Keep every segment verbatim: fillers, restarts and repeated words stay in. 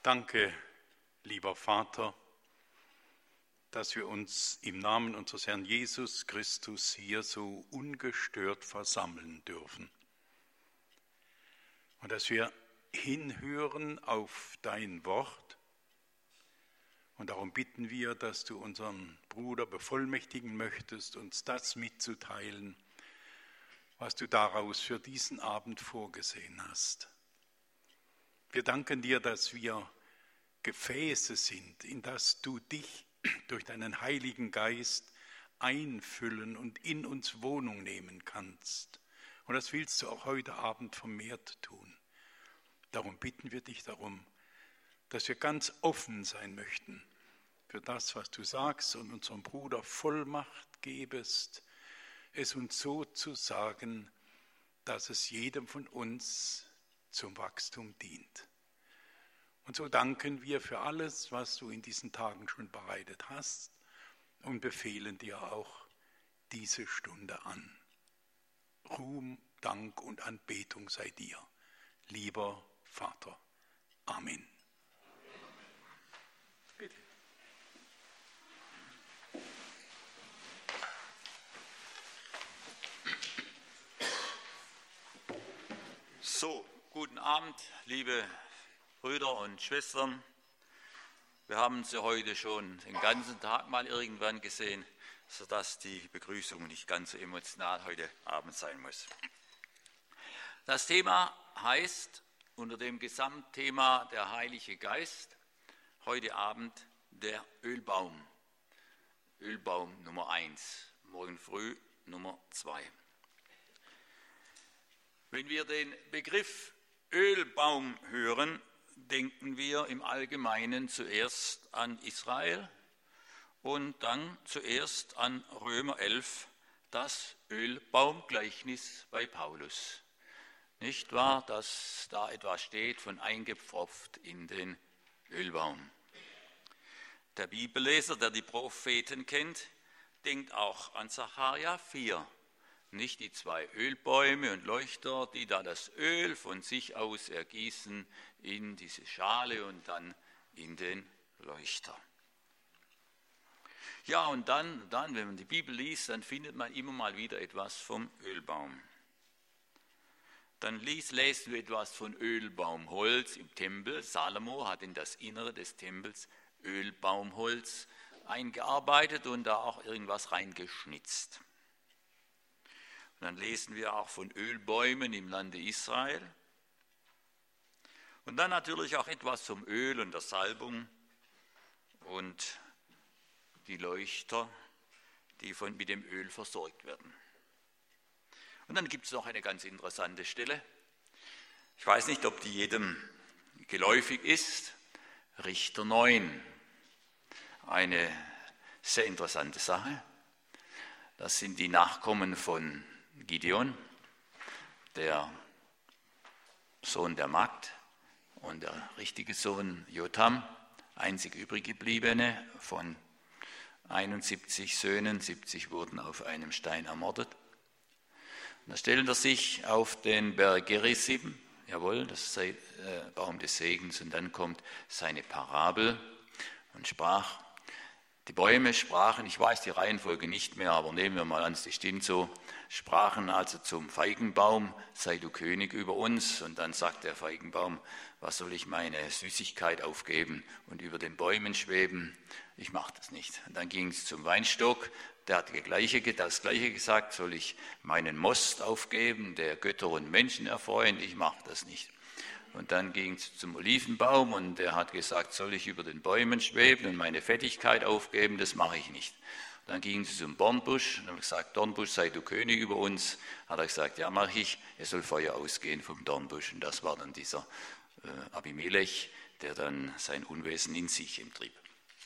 Danke, lieber Vater, dass wir uns im Namen unseres Herrn Jesus Christus hier so ungestört versammeln dürfen und dass wir hinhören auf dein Wort. Und darum bitten wir, dass du unseren Bruder bevollmächtigen möchtest, uns das mitzuteilen, was du daraus für diesen Abend vorgesehen hast. Wir danken dir, dass wir Gefäße sind, in das du dich durch deinen Heiligen Geist einfüllen und in uns Wohnung nehmen kannst. Und das willst du auch heute Abend vermehrt tun. Darum bitten wir dich darum, dass wir ganz offen sein möchten für das, was du sagst und unserem Bruder Vollmacht gebest, es uns so zu sagen, dass es jedem von uns zum Wachstum dient. Und so danken wir für alles, was du in diesen Tagen schon bereitet hast und befehlen dir auch diese Stunde an. Ruhm, Dank und Anbetung sei dir, lieber Vater. Amen. Bitte. So, guten Abend, liebe Brüder und Schwestern. Wir haben sie heute schon den ganzen Tag mal irgendwann gesehen, sodass die Begrüßung nicht ganz so emotional heute Abend sein muss. Das Thema heißt unter dem Gesamtthema der Heilige Geist heute Abend der Ölbaum. Ölbaum Nummer eins, morgen früh Nummer zwei. Wenn wir den Begriff Ölbaum hören, denken wir im Allgemeinen zuerst an Israel und dann zuerst an Römer elf, das Ölbaumgleichnis bei Paulus. Nicht wahr, dass da etwas steht von eingepfropft in den Ölbaum. Der Bibelleser, der die Propheten kennt, denkt auch an Sacharja vier. Nicht die zwei Ölbäume und Leuchter, die da das Öl von sich aus ergießen in diese Schale und dann in den Leuchter. Ja, und dann, dann, wenn man die Bibel liest, dann findet man immer mal wieder etwas vom Ölbaum. Dann liest, lesen wir etwas von Ölbaumholz im Tempel. Salomo hat in das Innere des Tempels Ölbaumholz eingearbeitet und da auch irgendwas reingeschnitzt. Dann lesen wir auch von Ölbäumen im Lande Israel. Und dann natürlich auch etwas zum Öl und der Salbung und die Leuchter, die von, mit dem Öl versorgt werden. Und dann gibt es noch eine ganz interessante Stelle. Ich weiß nicht, ob die jedem geläufig ist. Richter neun. Eine sehr interessante Sache. Das sind die Nachkommen von Gideon, der Sohn der Magd, und der richtige Sohn Jotham, einzig übrig gebliebene von einundsiebzig Söhnen, siebzig wurden auf einem Stein ermordet. Und da stellt er sich auf den Berg Gerizim, jawohl, das sei äh, Baum des Segens, und dann kommt seine Parabel und sprach, die Bäume sprachen, ich weiß die Reihenfolge nicht mehr, aber nehmen wir mal an, es stimmt so, sprachen also zum Feigenbaum, sei du König über uns. Und dann sagt der Feigenbaum, was soll ich meine Süßigkeit aufgeben und über den Bäumen schweben? Ich mache das nicht. Und dann ging es zum Weinstock, der hat das Gleiche, das Gleiche gesagt, soll ich meinen Most aufgeben, der Götter und Menschen erfreuen? Ich mache das nicht. Und dann ging es zum Olivenbaum und der hat gesagt, soll ich über den Bäumen schweben und meine Fettigkeit aufgeben? Das mache ich nicht. Dann ging es zum Dornbusch und hat gesagt, Dornbusch, sei du König über uns. Hat er gesagt, ja, mache ich. Es soll Feuer ausgehen vom Dornbusch. Und das war dann dieser äh, Abimelech, der dann sein Unwesen in sich trieb.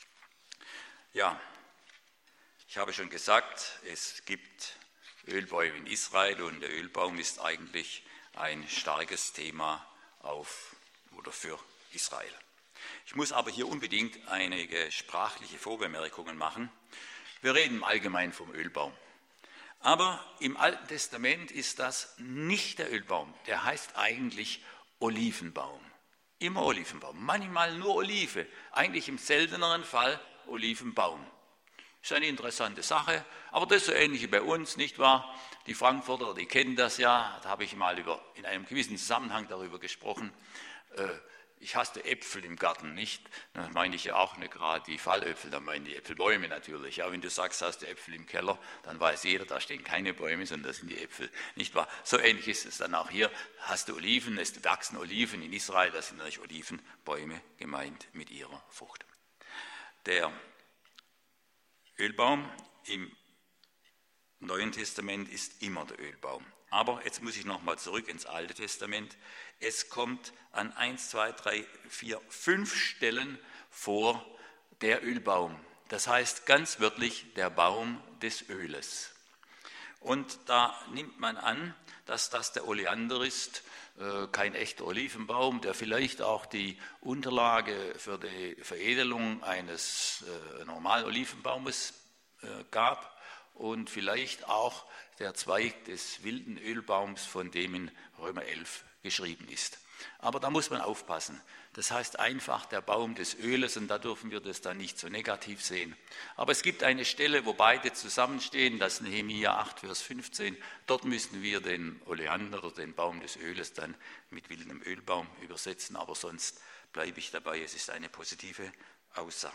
Ja, ich habe schon gesagt, es gibt Ölbäume in Israel und der Ölbaum ist eigentlich ein starkes Thema auf oder für Israel. Ich muss aber hier unbedingt einige sprachliche Vorbemerkungen machen. Wir reden im Allgemeinen vom Ölbaum. Aber im Alten Testament ist das nicht der Ölbaum, der heißt eigentlich Olivenbaum. Immer Olivenbaum, manchmal nur Olive, eigentlich im selteneren Fall Olivenbaum. Ist eine interessante Sache, aber das ist so ähnlich wie bei uns, nicht wahr? Die Frankfurter, die kennen das ja, da habe ich mal über, in einem gewissen Zusammenhang darüber gesprochen. Äh, ich hasste Äpfel im Garten, nicht? Da meine ich ja auch nicht gerade die Fallöpfel, da meine ich die Äpfelbäume natürlich. Ja, wenn du sagst, hast du Äpfel im Keller, dann weiß jeder, da stehen keine Bäume, sondern das sind die Äpfel, nicht wahr? So ähnlich ist es dann auch hier. Hast du Oliven, es wachsen Oliven in Israel, da sind natürlich Olivenbäume gemeint mit ihrer Frucht. Der Ölbaum im Neuen Testament ist immer der Ölbaum. Aber jetzt muss ich nochmal zurück ins Alte Testament. Es kommt an eins, zwei, drei, vier, fünf Stellen vor der Ölbaum. Das heißt ganz wörtlich der Baum des Öles. Und da nimmt man an, dass das der Oleander ist, kein echter Olivenbaum, der vielleicht auch die Unterlage für die Veredelung eines normalen Olivenbaumes gab und vielleicht auch der Zweig des wilden Ölbaums, von dem in Römer elf geschrieben ist. Aber da muss man aufpassen. Das heißt einfach der Baum des Öles und da dürfen wir das dann nicht so negativ sehen. Aber es gibt eine Stelle, wo beide zusammenstehen, das ist Nehemia acht, Vers fünfzehn. Dort müssen wir den Oleander oder den Baum des Öles dann mit wildem Ölbaum übersetzen, aber sonst bleibe ich dabei, es ist eine positive Aussage.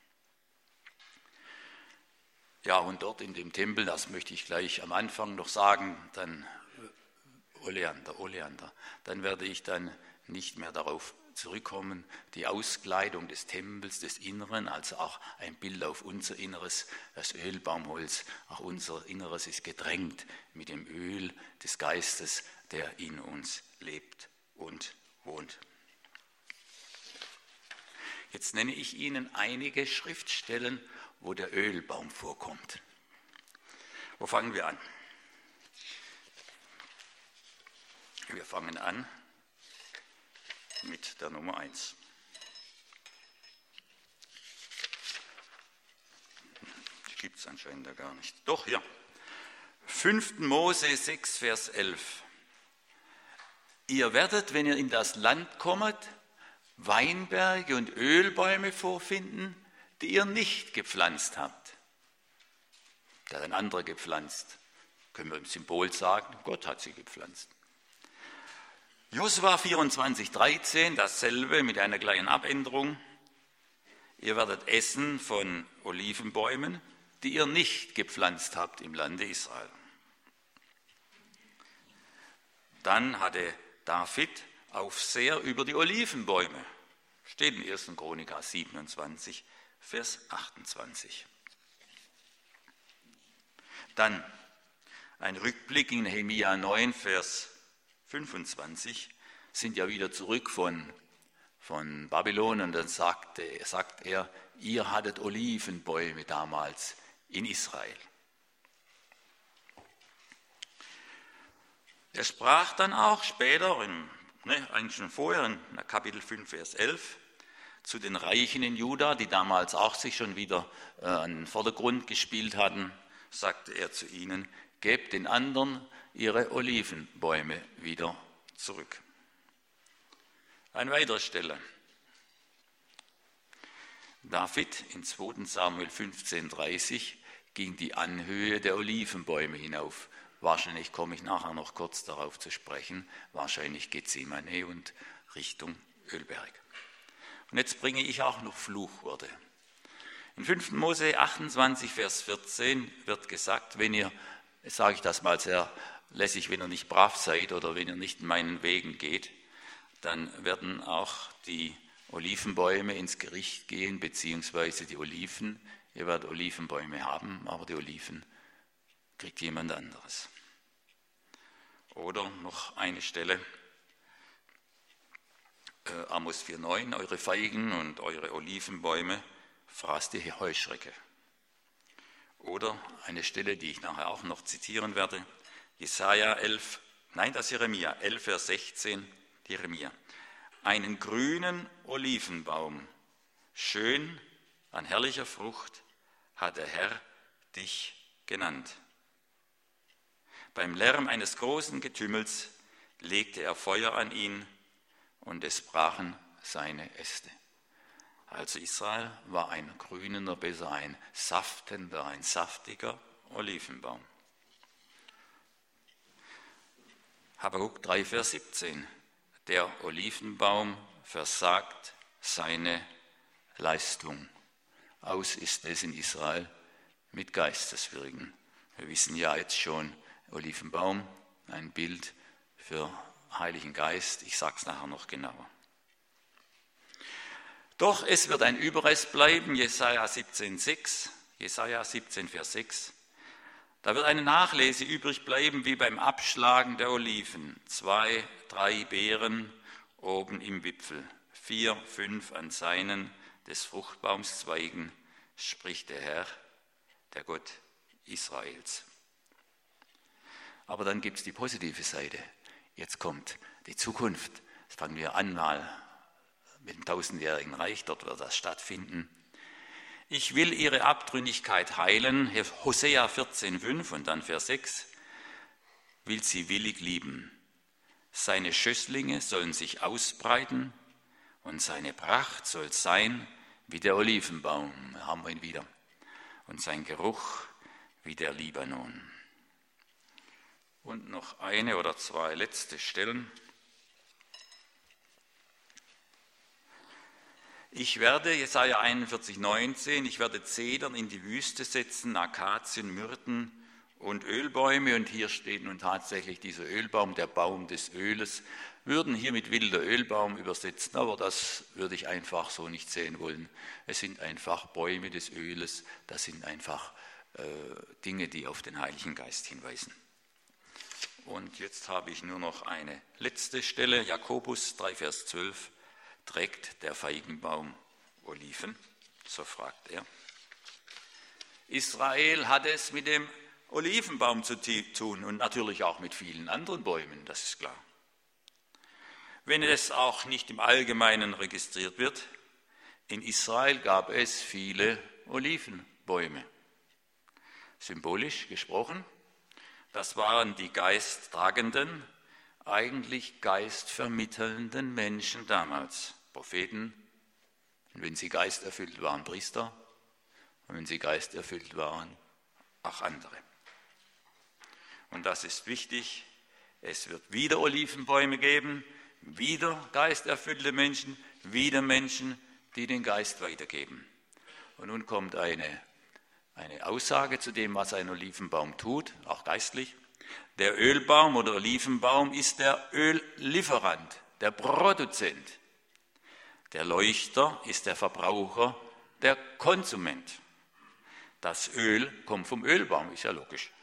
Ja, und dort in dem Tempel, das möchte ich gleich am Anfang noch sagen, dann Oleander, Oleander, dann werde ich dann nicht mehr darauf zurückkommen, die Auskleidung des Tempels, des Inneren, also auch ein Bild auf unser Inneres, das Ölbaumholz, auch unser Inneres ist gedrängt mit dem Öl des Geistes, der in uns lebt und wohnt. Jetzt nenne ich Ihnen einige Schriftstellen, wo der Ölbaum vorkommt. Wo fangen wir an? Wir fangen an mit der Nummer eins. Die gibt es anscheinend da gar nicht. Doch, ja. fünfter Mose sechs, Vers elf. Ihr werdet, wenn ihr in das Land kommt, Weinberge und Ölbäume vorfinden, die ihr nicht gepflanzt habt. Da hat ein anderer gepflanzt. Können wir im Symbol sagen, Gott hat sie gepflanzt. Josua vierundzwanzig, dreizehn, dasselbe mit einer kleinen Abänderung. Ihr werdet essen von Olivenbäumen, die ihr nicht gepflanzt habt im Lande Israel. Dann hatte David Aufseher über die Olivenbäume. Steht in erster Chronik siebenundzwanzig, Vers achtundzwanzig. Dann ein Rückblick in Nehemia neun, Vers fünfundzwanzig, sind ja wieder zurück von, von Babylon und dann sagte, sagt er, ihr hattet Olivenbäume damals in Israel. Er sprach dann auch später, in, ne, eigentlich schon vorher, in Kapitel fünf, Vers elf, zu den Reichen in Juda, die damals auch sich schon wieder äh, an den Vordergrund gespielt hatten, sagte er zu ihnen, gebt den anderen ihre Olivenbäume wieder zurück. Eine weitere Stelle. David in zweiter Samuel fünfzehn, dreißig ging die Anhöhe der Olivenbäume hinauf. Wahrscheinlich komme ich nachher noch kurz darauf zu sprechen. Wahrscheinlich Gethsemane und Richtung Ölberg. Und jetzt bringe ich auch noch Fluchworte. In fünfter Mose achtundzwanzig, Vers vierzehn wird gesagt, wenn ihr, sage ich das mal sehr lässig, wenn ihr nicht brav seid oder wenn ihr nicht in meinen Wegen geht, dann werden auch die Olivenbäume ins Gericht gehen, beziehungsweise die Oliven. Ihr werdet Olivenbäume haben, aber die Oliven kriegt jemand anderes. Oder noch eine Stelle, äh, Amos vier neun, eure Feigen und eure Olivenbäume fraß die Heuschrecke. Oder eine Stelle, die ich nachher auch noch zitieren werde, Jesaja elf, nein, das ist Jeremia, elf, Vers sechzehn, Jeremia. Einen grünen Olivenbaum, schön an herrlicher Frucht, hat der Herr dich genannt. Beim Lärm eines großen Getümmels legte er Feuer an ihn und es brachen seine Äste. Also Israel war ein grünender, besser ein saftender, ein saftiger Olivenbaum. Habakuk drei, Vers siebzehn. Der Olivenbaum versagt seine Leistung. Aus ist es in Israel mit Geisteswirken. Wir wissen ja jetzt schon, Olivenbaum, ein Bild für Heiligen Geist. Ich sage es nachher noch genauer. Doch es wird ein Überrest bleiben, Jesaja siebzehn, sechs, Jesaja siebzehn, Vers sechs. Da wird eine Nachlese übrig bleiben, wie beim Abschlagen der Oliven. Zwei, drei Beeren oben im Wipfel, vier, fünf an Seinen des Fruchtbaums Zweigen, spricht der Herr, der Gott Israels. Aber dann gibt es die positive Seite. Jetzt kommt die Zukunft. Jetzt fangen wir an mal mit dem tausendjährigen Reich, dort wird das stattfinden. Ich will ihre Abtrünnigkeit heilen, Hosea vierzehn, fünf und dann Vers sechs, will sie willig lieben. Seine Schösslinge sollen sich ausbreiten und seine Pracht soll sein wie der Olivenbaum, da haben wir ihn wieder, und sein Geruch wie der Libanon. Und noch eine oder zwei letzte Stellen. Ich werde, Jesaja einundvierzig, neunzehn, ich werde Zedern in die Wüste setzen, Akazien, Myrten und Ölbäume. Und hier steht nun tatsächlich dieser Ölbaum, der Baum des Öles. Würden hier mit wilder Ölbaum übersetzen, aber das würde ich einfach so nicht sehen wollen. Es sind einfach Bäume des Öles, das sind einfach äh, Dinge, die auf den Heiligen Geist hinweisen. Und jetzt habe ich nur noch eine letzte Stelle, Jakobus drei, Vers zwölf. Trägt der Feigenbaum Oliven? So fragt er. Israel hat es mit dem Olivenbaum zu tun und natürlich auch mit vielen anderen Bäumen, das ist klar. Wenn es auch nicht im Allgemeinen registriert wird, in Israel gab es viele Olivenbäume. Symbolisch gesprochen, das waren die geisttragenden, eigentlich geistvermittelnden Menschen damals, Propheten, und wenn sie geisterfüllt waren, Priester, und wenn sie geisterfüllt waren, auch andere. Und das ist wichtig, es wird wieder Olivenbäume geben, wieder geisterfüllte Menschen, wieder Menschen, die den Geist weitergeben. Und nun kommt eine, eine Aussage zu dem, was ein Olivenbaum tut, auch geistlich. Der Ölbaum oder Olivenbaum ist der Öllieferant, der Produzent. Der Leuchter ist der Verbraucher, der Konsument. Das Öl kommt vom Ölbaum, ist ja logisch.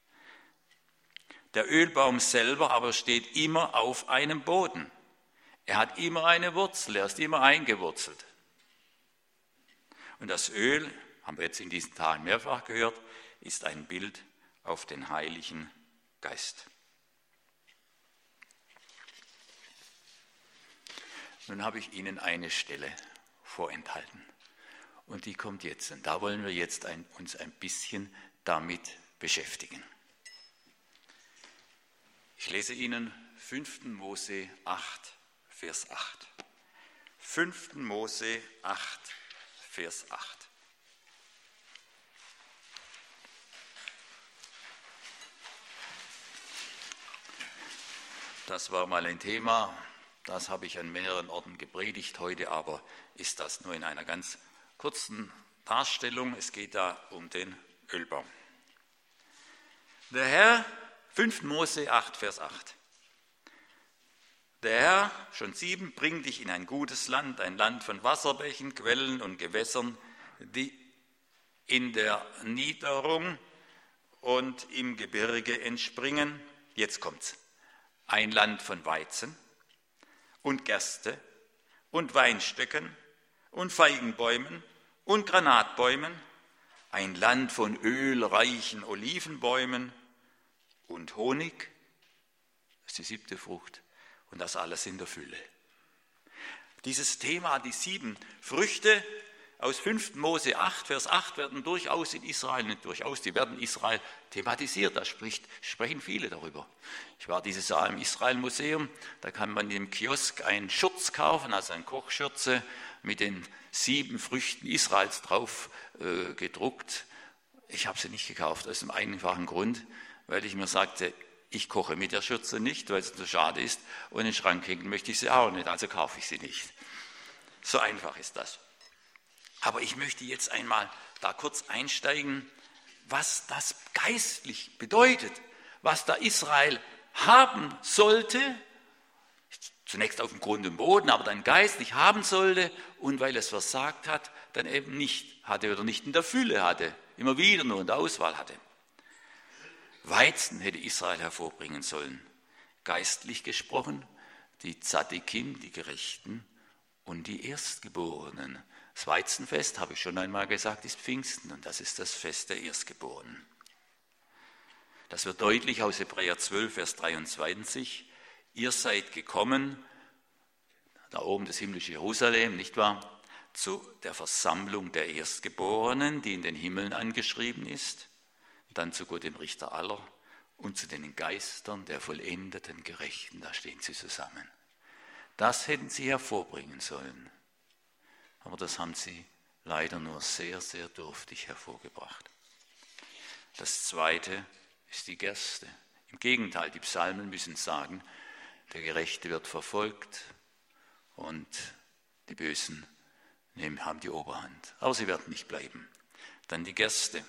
Der Ölbaum selber aber steht immer auf einem Boden. Er hat immer eine Wurzel, er ist immer eingewurzelt. Und das Öl, haben wir jetzt in diesen Tagen mehrfach gehört, ist ein Bild auf den Heiligen Geist. Nun habe ich Ihnen eine Stelle vorenthalten und die kommt jetzt und da wollen wir jetzt ein, uns ein bisschen damit beschäftigen. Ich lese Ihnen fünften Mose acht, Vers acht. fünften Mose acht, Vers acht. Das war mal ein Thema, das habe ich an mehreren Orten gepredigt, heute aber ist das nur in einer ganz kurzen Darstellung. Es geht da um den Ölbaum. Der Herr, fünften Mose acht, Vers acht. Der Herr, schon sieben, bringt dich in ein gutes Land, ein Land von Wasserbächen, Quellen und Gewässern, die in der Niederung und im Gebirge entspringen. Jetzt kommt's. Ein Land von Weizen und Gerste und Weinstöcken und Feigenbäumen und Granatbäumen, ein Land von ölreichen Olivenbäumen und Honig, das ist die siebte Frucht, und das alles in der Fülle. Dieses Thema, die sieben Früchte, aus fünften Mose acht, Vers acht werden durchaus in Israel, nicht durchaus, die werden Israel thematisiert, da spricht, sprechen viele darüber. Ich war dieses Jahr im Israel-Museum, da kann man im Kiosk einen Schurz kaufen, also eine Kochschürze mit den sieben Früchten Israels drauf äh, gedruckt. Ich habe sie nicht gekauft, aus dem einfachen Grund, weil ich mir sagte, ich koche mit der Schürze nicht, weil es so schade ist, und in den Schrank hängen möchte ich sie auch nicht, also kaufe ich sie nicht. So einfach ist das. Aber ich möchte jetzt einmal da kurz einsteigen, was das geistlich bedeutet, was da Israel haben sollte, zunächst auf dem Grund und Boden, aber dann geistlich haben sollte und weil es versagt hat, dann eben nicht hatte oder nicht in der Fülle hatte, immer wieder nur in der Auswahl hatte. Weizen hätte Israel hervorbringen sollen, geistlich gesprochen, die Tzadikim, die Gerechten und die Erstgeborenen. Das Weizenfest, habe ich schon einmal gesagt, ist Pfingsten und das ist das Fest der Erstgeborenen. Das wird deutlich aus Hebräer zwölf, Vers dreiundzwanzig. Ihr seid gekommen, da oben das himmlische Jerusalem, nicht wahr, zu der Versammlung der Erstgeborenen, die in den Himmeln angeschrieben ist, dann zu Gott, dem Richter aller, und zu den Geistern der vollendeten Gerechten, da stehen sie zusammen. Das hätten sie hervorbringen sollen. Aber das haben sie leider nur sehr, sehr dürftig hervorgebracht. Das Zweite ist die Gerste. Im Gegenteil, die Psalmen müssen sagen, der Gerechte wird verfolgt und die Bösen haben die Oberhand. Aber sie werden nicht bleiben. Dann die Gerste.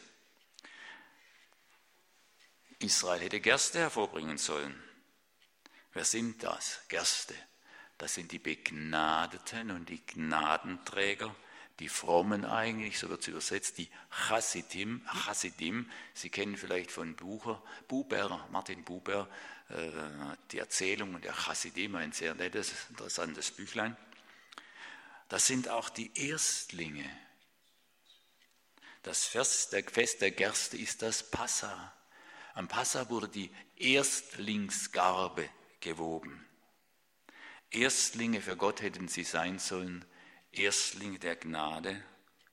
Israel hätte Gerste hervorbringen sollen. Wer sind das? Gerste. Das sind die Begnadeten und die Gnadenträger, die Frommen eigentlich, so wird es übersetzt, die Chassidim, Chassidim. Sie kennen vielleicht von Bucher, Buber, Martin Buber, äh, die Erzählungen der Chassidim, ein sehr nettes, interessantes Büchlein. Das sind auch die Erstlinge. Das Fest der, Fest der Gerste ist das Passa. Am Passa wurde die Erstlingsgarbe gewoben. Erstlinge für Gott hätten sie sein sollen, Erstlinge der Gnade.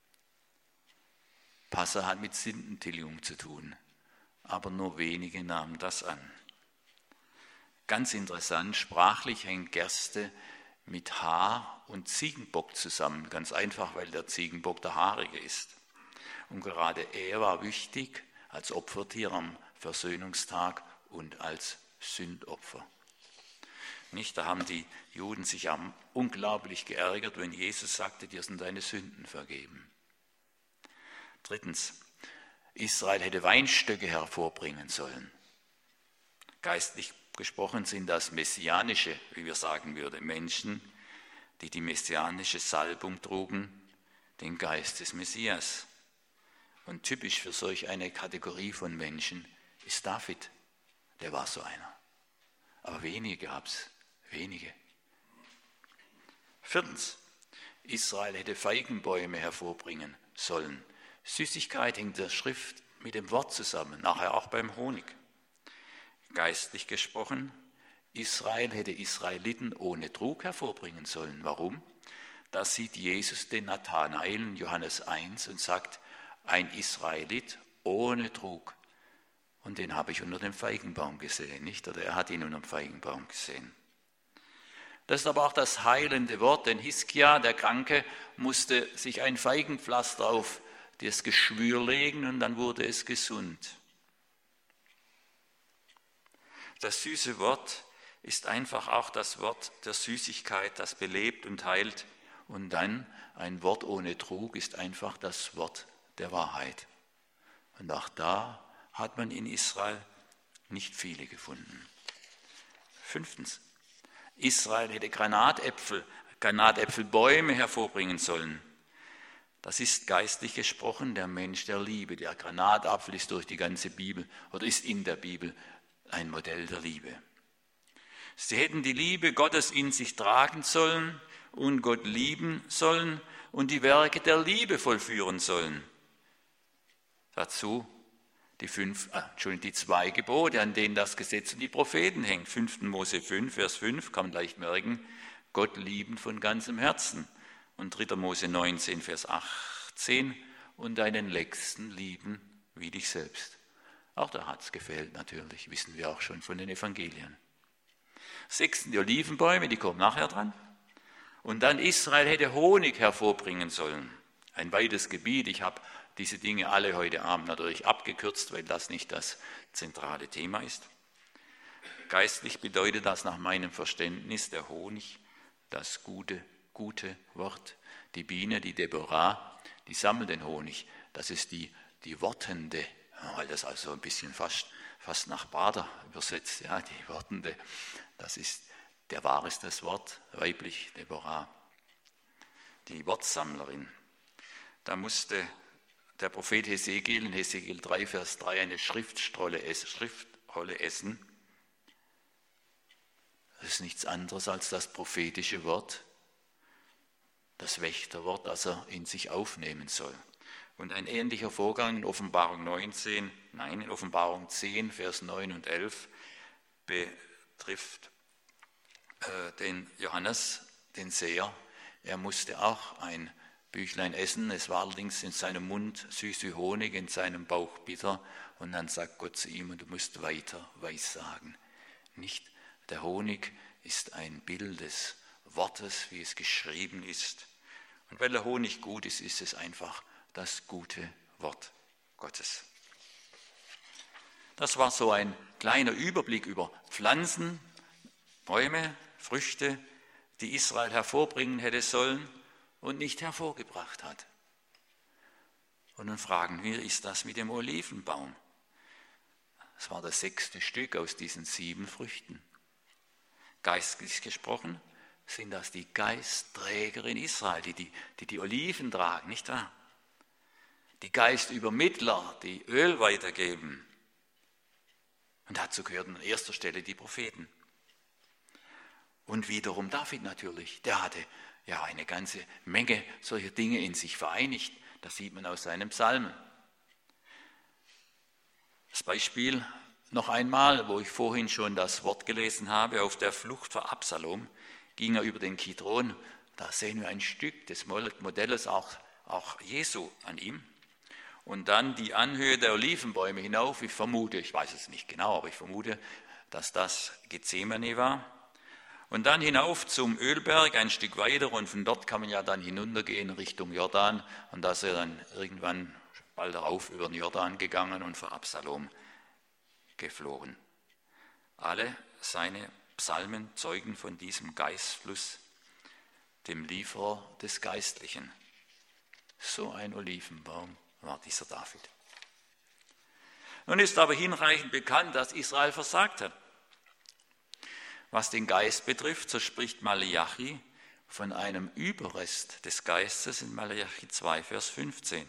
Passa hat mit Sündentilgung zu tun, aber nur wenige nahmen das an. Ganz interessant, sprachlich hängt Gerste mit Haar und Ziegenbock zusammen, ganz einfach, weil der Ziegenbock der Haarige ist. Und gerade er war wichtig als Opfertier am Versöhnungstag und als Sündopfer. Nicht, da haben die Juden sich unglaublich geärgert, wenn Jesus sagte, dir sind deine Sünden vergeben. Drittens, Israel hätte Weinstöcke hervorbringen sollen. Geistlich gesprochen sind das messianische, wie wir sagen würden, Menschen, die die messianische Salbung trugen, den Geist des Messias. Und typisch für solch eine Kategorie von Menschen ist David. Der war so einer. Aber wenige gab es. Wenige. Viertens, Israel hätte Feigenbäume hervorbringen sollen. Süßigkeit hängt der Schrift mit dem Wort zusammen, nachher auch beim Honig. Geistlich gesprochen, Israel hätte Israeliten ohne Trug hervorbringen sollen. Warum? Da sieht Jesus den Nathanael in Johannes eins und sagt, ein Israelit ohne Trug. Und den habe ich unter dem Feigenbaum gesehen, nicht? Oder er hat ihn unter dem Feigenbaum gesehen. Das ist aber auch das heilende Wort, denn Hiskia, der Kranke, musste sich ein Feigenpflaster auf das Geschwür legen und dann wurde es gesund. Das süße Wort ist einfach auch das Wort der Süßigkeit, das belebt und heilt. Und dann ein Wort ohne Trug ist einfach das Wort der Wahrheit. Und auch da hat man in Israel nicht viele gefunden. Fünftens. Israel hätte Granatäpfel, Granatäpfelbäume hervorbringen sollen. Das ist geistlich gesprochen der Mensch der Liebe. Der Granatapfel ist durch die ganze Bibel oder ist in der Bibel ein Modell der Liebe. Sie hätten die Liebe Gottes in sich tragen sollen und Gott lieben sollen und die Werke der Liebe vollführen sollen. Dazu die fünf, ah, Entschuldigung, die zwei Gebote, an denen das Gesetz und die Propheten hängen. fünften Mose fünf, Vers fünf, kann man leicht merken, Gott lieben von ganzem Herzen. Und dritter Mose neunzehn, Vers acht. zehn, und deinen Nächsten lieben wie dich selbst. Auch da hat es gefehlt natürlich, wissen wir auch schon von den Evangelien. Sechstens, die Olivenbäume, die kommen nachher dran. Und dann Israel hätte Honig hervorbringen sollen. Ein weites Gebiet. Ich habe diese Dinge alle heute Abend natürlich abgekürzt, weil das nicht das zentrale Thema ist. Geistlich bedeutet das nach meinem Verständnis der Honig, das gute, gute Wort. Die Biene, die Deborah, die sammelt den Honig. Das ist die, die Wortende, weil das also ein bisschen fast, fast nach Bader übersetzt. Ja, die Wortende, das ist, der Wahr ist das Wort, weiblich Deborah, die Wortsammlerin. Da musste der Prophet Hesekiel in Hesekiel drei, Vers drei eine Schriftrolle essen. Das ist nichts anderes als das prophetische Wort, das Wächterwort, das er in sich aufnehmen soll. Und ein ähnlicher Vorgang in Offenbarung neunzehn, nein, in Offenbarung zehn, Vers neun und elf betrifft äh, den Johannes, den Seher. Er musste auch ein Büchlein essen, es war allerdings in seinem Mund süß wie Honig, in seinem Bauch bitter. Und dann sagt Gott zu ihm, und du musst weiter weissagen. Nicht der Honig ist ein Bild des Wortes, wie es geschrieben ist. Und weil der Honig gut ist, ist es einfach das gute Wort Gottes. Das war so ein kleiner Überblick über Pflanzen, Bäume, Früchte, die Israel hervorbringen hätte sollen und nicht hervorgebracht hat. Und nun fragen wir, ist das mit dem Olivenbaum? Das war das sechste Stück aus diesen sieben Früchten. Geistlich gesprochen sind das die Geistträger in Israel, die die, die, die Oliven tragen, nicht wahr? Die Geistübermittler, die Öl weitergeben. Und dazu gehörten an erster Stelle die Propheten. Und wiederum David natürlich, der hatte ja eine ganze Menge solcher Dinge in sich vereinigt. Das sieht man aus seinen Psalmen. Das Beispiel noch einmal, wo ich vorhin schon das Wort gelesen habe, auf der Flucht vor Absalom ging er über den Kidron. Da sehen wir ein Stück des Modells auch, auch Jesu an ihm. Und dann die Anhöhe der Olivenbäume hinauf. Ich vermute, ich weiß es nicht genau, aber ich vermute, dass das Gethsemane war. Und dann hinauf zum Ölberg, ein Stück weiter, und von dort kann man ja dann hinuntergehen Richtung Jordan. Und da ist er dann irgendwann bald darauf über den Jordan gegangen und vor Absalom geflohen. Alle seine Psalmen zeugen von diesem Geistfluss, dem Lieferer des Geistlichen. So ein Olivenbaum war dieser David. Nun ist aber hinreichend bekannt, dass Israel versagt hat. Was den Geist betrifft, so spricht Maleachi von einem Überrest des Geistes in Maleachi zwei, Vers fünfzehn.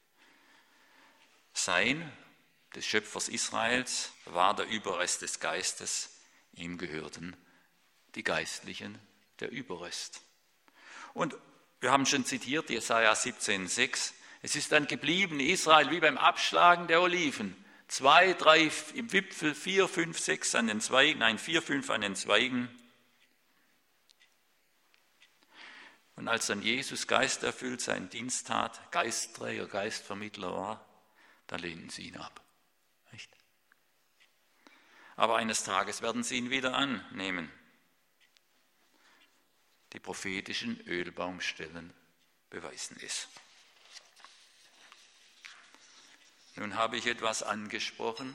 Sein, des Schöpfers Israels, war der Überrest des Geistes, ihm gehörten die Geistlichen, der Überrest. Und wir haben schon zitiert, Jesaja siebzehn, sechs, es ist dann geblieben Israel wie beim Abschlagen der Oliven. Zwei, drei im Wipfel, vier, fünf, sechs an den Zweigen, nein, vier, fünf an den Zweigen. Und als dann Jesus geisterfüllt seinen Dienst tat, Geistträger, Geistvermittler war, da lehnten sie ihn ab. Nicht? Aber eines Tages werden sie ihn wieder annehmen. Die prophetischen Ölbaumstellen beweisen es. Nun habe ich etwas angesprochen.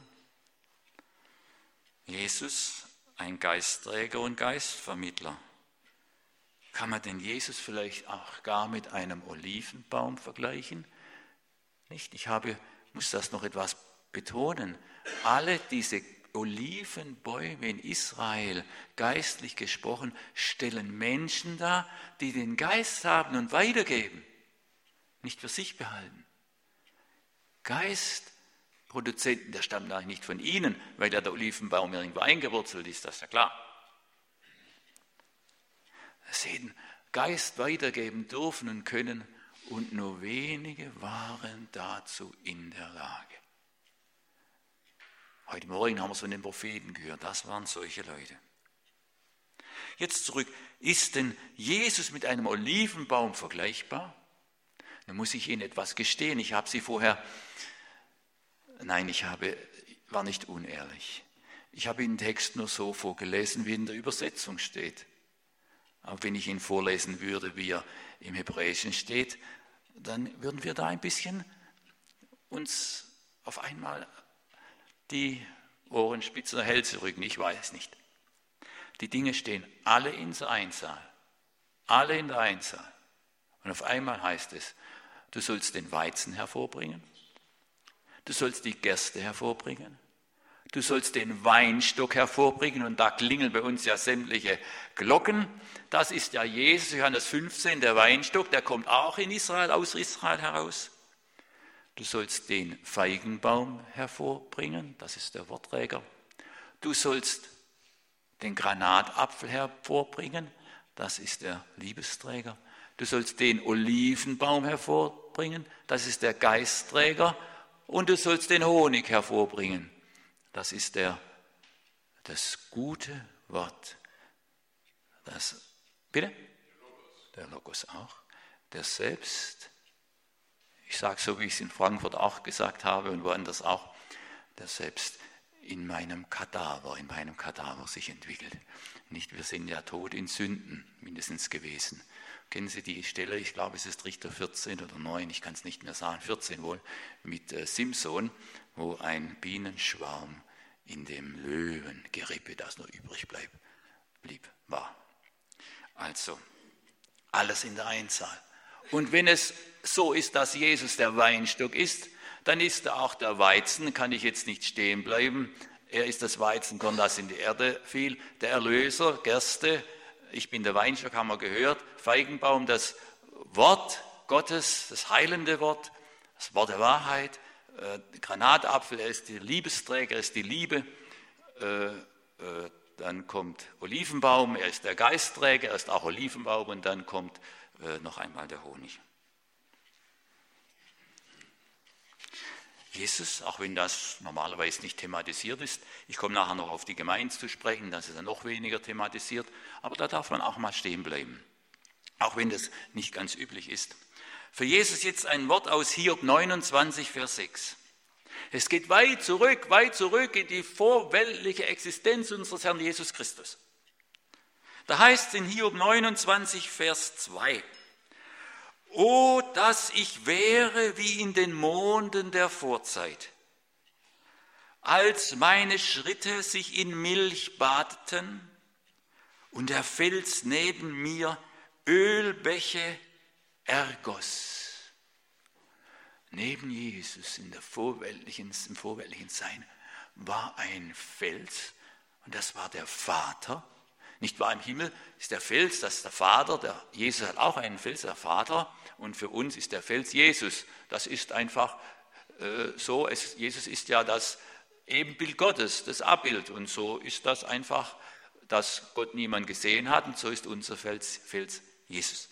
Jesus, ein Geistträger und Geistvermittler. Kann man denn Jesus vielleicht auch gar mit einem Olivenbaum vergleichen? Nicht? Ich habe, muss das noch etwas betonen. Alle diese Olivenbäume in Israel, geistlich gesprochen, stellen Menschen dar, die den Geist haben und weitergeben, nicht für sich behalten. Geistproduzenten, der stammt eigentlich nicht von ihnen, weil ja der Olivenbaum irgendwo eingewurzelt ist, das ist ja klar. Sie den Geist weitergeben dürfen und können, und nur wenige waren dazu in der Lage. Heute Morgen haben wir es von den Propheten gehört, das waren solche Leute. Jetzt zurück, ist denn Jesus mit einem Olivenbaum vergleichbar? Dann muss ich Ihnen etwas gestehen. Ich habe Sie vorher, nein, ich habe, war nicht unehrlich. Ich habe Ihnen den Text nur so vorgelesen, wie in der Übersetzung steht. Aber wenn ich ihn vorlesen würde, wie er im Hebräischen steht, dann würden wir da ein bisschen uns auf einmal die Ohrenspitzen der Hälse rücken. Ich weiß nicht. Die Dinge stehen alle in der Einzahl. Alle in der Einzahl. Und auf einmal heißt es, du sollst den Weizen hervorbringen, du sollst die Gerste hervorbringen, du sollst den Weinstock hervorbringen, und da klingeln bei uns ja sämtliche Glocken. Das ist ja Jesus, Johannes fünfzehn, der Weinstock, der kommt auch in Israel, aus Israel heraus. Du sollst den Feigenbaum hervorbringen, das ist der Wortträger. Du sollst den Granatapfel hervorbringen, das ist der Liebesträger. Du sollst den Olivenbaum hervorbringen, das ist der Geistträger. Und du sollst den Honig hervorbringen, das ist der, das gute Wort. Das, bitte? Der Logos auch. Der selbst, ich sage so, wie ich es in Frankfurt auch gesagt habe und woanders auch, der selbst in meinem Kadaver, in meinem Kadaver sich entwickelt. Nicht, wir sind ja tot in Sünden, mindestens gewesen. Kennen Sie die Stelle, ich glaube es ist Richter vierzehn oder neun, ich kann es nicht mehr sagen, vierzehn wohl, mit äh, Simson, wo ein Bienenschwarm in dem Löwengerippe, das noch übrig bleib, blieb, war. Also, alles in der Einzahl. Und wenn es so ist, dass Jesus der Weinstock ist, dann ist er auch der Weizen, kann ich jetzt nicht stehen bleiben. Er ist das Weizenkorn, das in die Erde fiel, der Erlöser, Gerste, ich bin der Weinstock, haben wir gehört, Feigenbaum, das Wort Gottes, das heilende Wort, das Wort der Wahrheit, äh, Granatapfel, er ist der Liebesträger, er ist die Liebe, äh, äh, dann kommt Olivenbaum, er ist der Geistträger, er ist auch Olivenbaum, und dann kommt äh, noch einmal der Honig. Jesus, auch wenn das normalerweise nicht thematisiert ist, ich komme nachher noch auf die Gemeinde zu sprechen, das ist ja noch weniger thematisiert, aber da darf man auch mal stehen bleiben, auch wenn das nicht ganz üblich ist. Für Jesus jetzt ein Wort aus Hiob neunundzwanzig, Vers sechs. Es geht weit zurück, weit zurück in die vorweltliche Existenz unseres Herrn Jesus Christus. Da heißt es in Hiob neunundzwanzig, Vers zwei, O, dass ich wäre wie in den Monden der Vorzeit, als meine Schritte sich in Milch badeten und der Fels neben mir Ölbäche ergoss. Neben Jesus in der vorweltlichen, im vorweltlichen Sein war ein Fels, und das war der Vater. Nicht wahr, im Himmel ist der Fels, das ist der Vater, der Jesus hat auch einen Fels, der Vater, und für uns ist der Fels Jesus. Das ist einfach äh, so, es, Jesus ist ja das Ebenbild Gottes, das Abbild, und so ist das einfach, dass Gott niemand gesehen hat, und so ist unser Fels, Fels Jesus.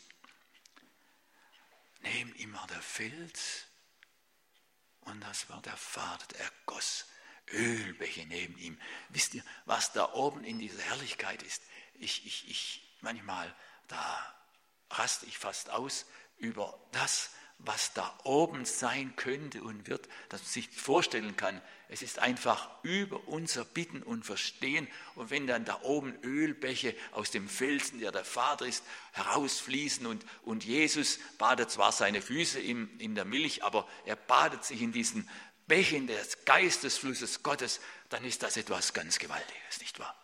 Neben ihm war der Fels, und das war der Vater, der goss Ölbäche neben ihm. Wisst ihr, was da oben in dieser Herrlichkeit ist? Ich, ich, ich, manchmal, da raste ich fast aus über das, was da oben sein könnte und wird, dass man sich vorstellen kann. Es ist einfach über unser Bitten und Verstehen. Und wenn dann da oben Ölbäche aus dem Felsen, der der Vater ist, herausfließen, und, und Jesus badet zwar seine Füße in, in der Milch, aber er badet sich in diesen Bächen des Geistesflusses Gottes, dann ist das etwas ganz Gewaltiges, nicht wahr?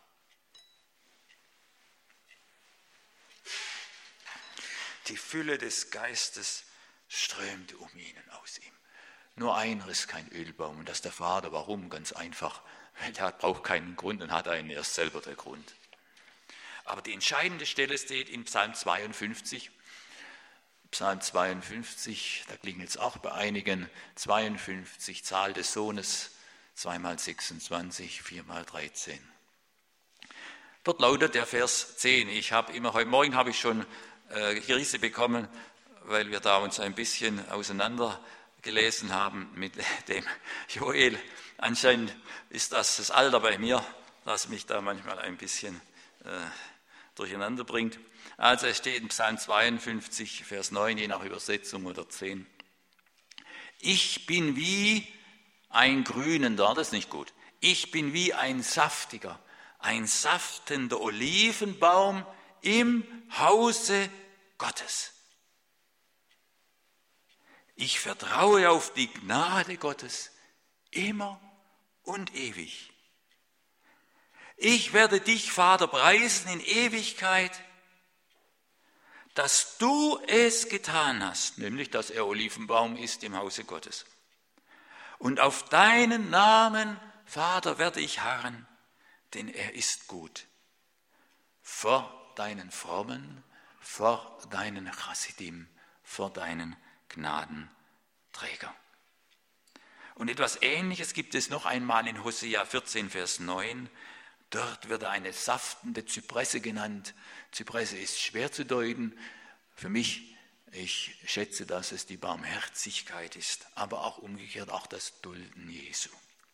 Die Fülle des Geistes strömte um ihn aus ihm. Nur einer ist kein Ölbaum, und das ist der Vater. Warum? Ganz einfach, weil er braucht keinen Grund und hat einen, er ist selber der Grund. Aber die entscheidende Stelle steht in Psalm zweiundfünfzig. Psalm zweiundfünfzig, da klingelt es auch bei einigen, zweiundfünfzig, Zahl des Sohnes, zweimal sechsundzwanzig, viermal dreizehn. Dort lautet der Vers zehn. Ich habe immer, heute Morgen habe ich schon äh, Krise bekommen, weil wir da uns ein bisschen auseinander gelesen haben mit dem Joel. Anscheinend ist das das Alter bei mir, das mich da manchmal ein bisschen äh, durcheinander bringt. Also es steht in Psalm zweiundfünfzig, Vers neun, je nach Übersetzung oder zehn. Ich bin wie ein grünender, das ist nicht gut. Ich bin wie ein saftiger, ein saftender Olivenbaum im Hause Gottes. Ich vertraue auf die Gnade Gottes immer und ewig. Ich werde dich, Vater, preisen in Ewigkeit, dass du es getan hast, nämlich dass er Olivenbaum ist im Hause Gottes. Und auf deinen Namen, Vater, werde ich harren, denn er ist gut. Vor deinen Frommen, vor deinen Chassidim, vor deinen Gnadenträger. Und etwas Ähnliches gibt es noch einmal in Hosea vierzehn, Vers neun. Dort wird eine saftende Zypresse genannt. Zypresse ist schwer zu deuten. Für mich, ich schätze, dass es die Barmherzigkeit ist, aber auch umgekehrt auch das Dulden Jesu.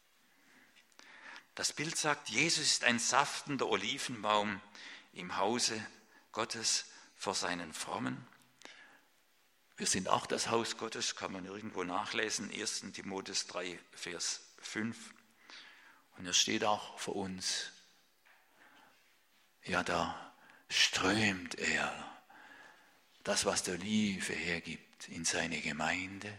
Das Bild sagt, Jesus ist ein saftender Olivenbaum im Hause Gottes vor seinen Frommen. Wir sind auch das Haus Gottes, kann man irgendwo nachlesen, erster Timotheus drei, Vers fünf. Und es steht auch für uns, ja, da strömt er, das, was der Liebe hergibt, in seine Gemeinde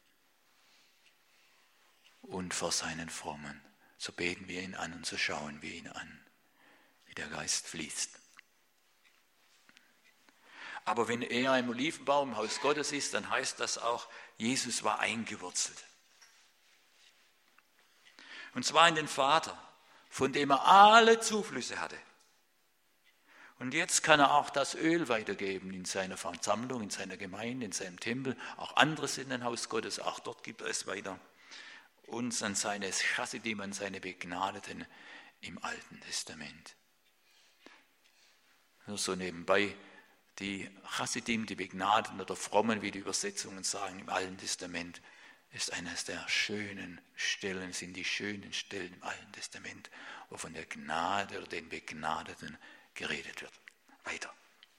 und vor seinen Frommen. So beten wir ihn an und so schauen wir ihn an, wie der Geist fließt. Aber wenn er im Olivenbaum im Haus Gottes ist, dann heißt das auch, Jesus war eingewurzelt. Und zwar in den Vater, von dem er alle Zuflüsse hatte. Und jetzt kann er auch das Öl weitergeben in seiner Versammlung, in seiner Gemeinde, in seinem Tempel. Auch andere sind im Haus Gottes, auch dort gibt er es weiter. Und an seine Chassidim, an seine Begnadeten im Alten Testament. Nur so nebenbei, die Chassidim, die Begnadeten oder Frommen, wie die Übersetzungen sagen, im Alten Testament, ist eines der schönen Stellen, sind die schönen Stellen im Alten Testament, wo von der Gnade oder den Begnadeten geredet wird. Weiter.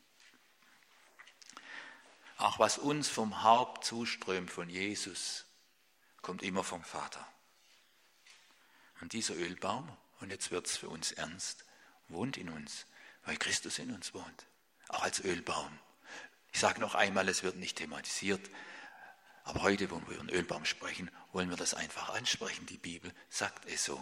Auch was uns vom Haupt zuströmt von Jesus, kommt immer vom Vater. Und dieser Ölbaum, und jetzt wird es für uns ernst, wohnt in uns, weil Christus in uns wohnt. Auch als Ölbaum. Ich sage noch einmal, es wird nicht thematisiert, aber heute, wo wir über den Ölbaum sprechen, wollen wir das einfach ansprechen. Die Bibel sagt es so.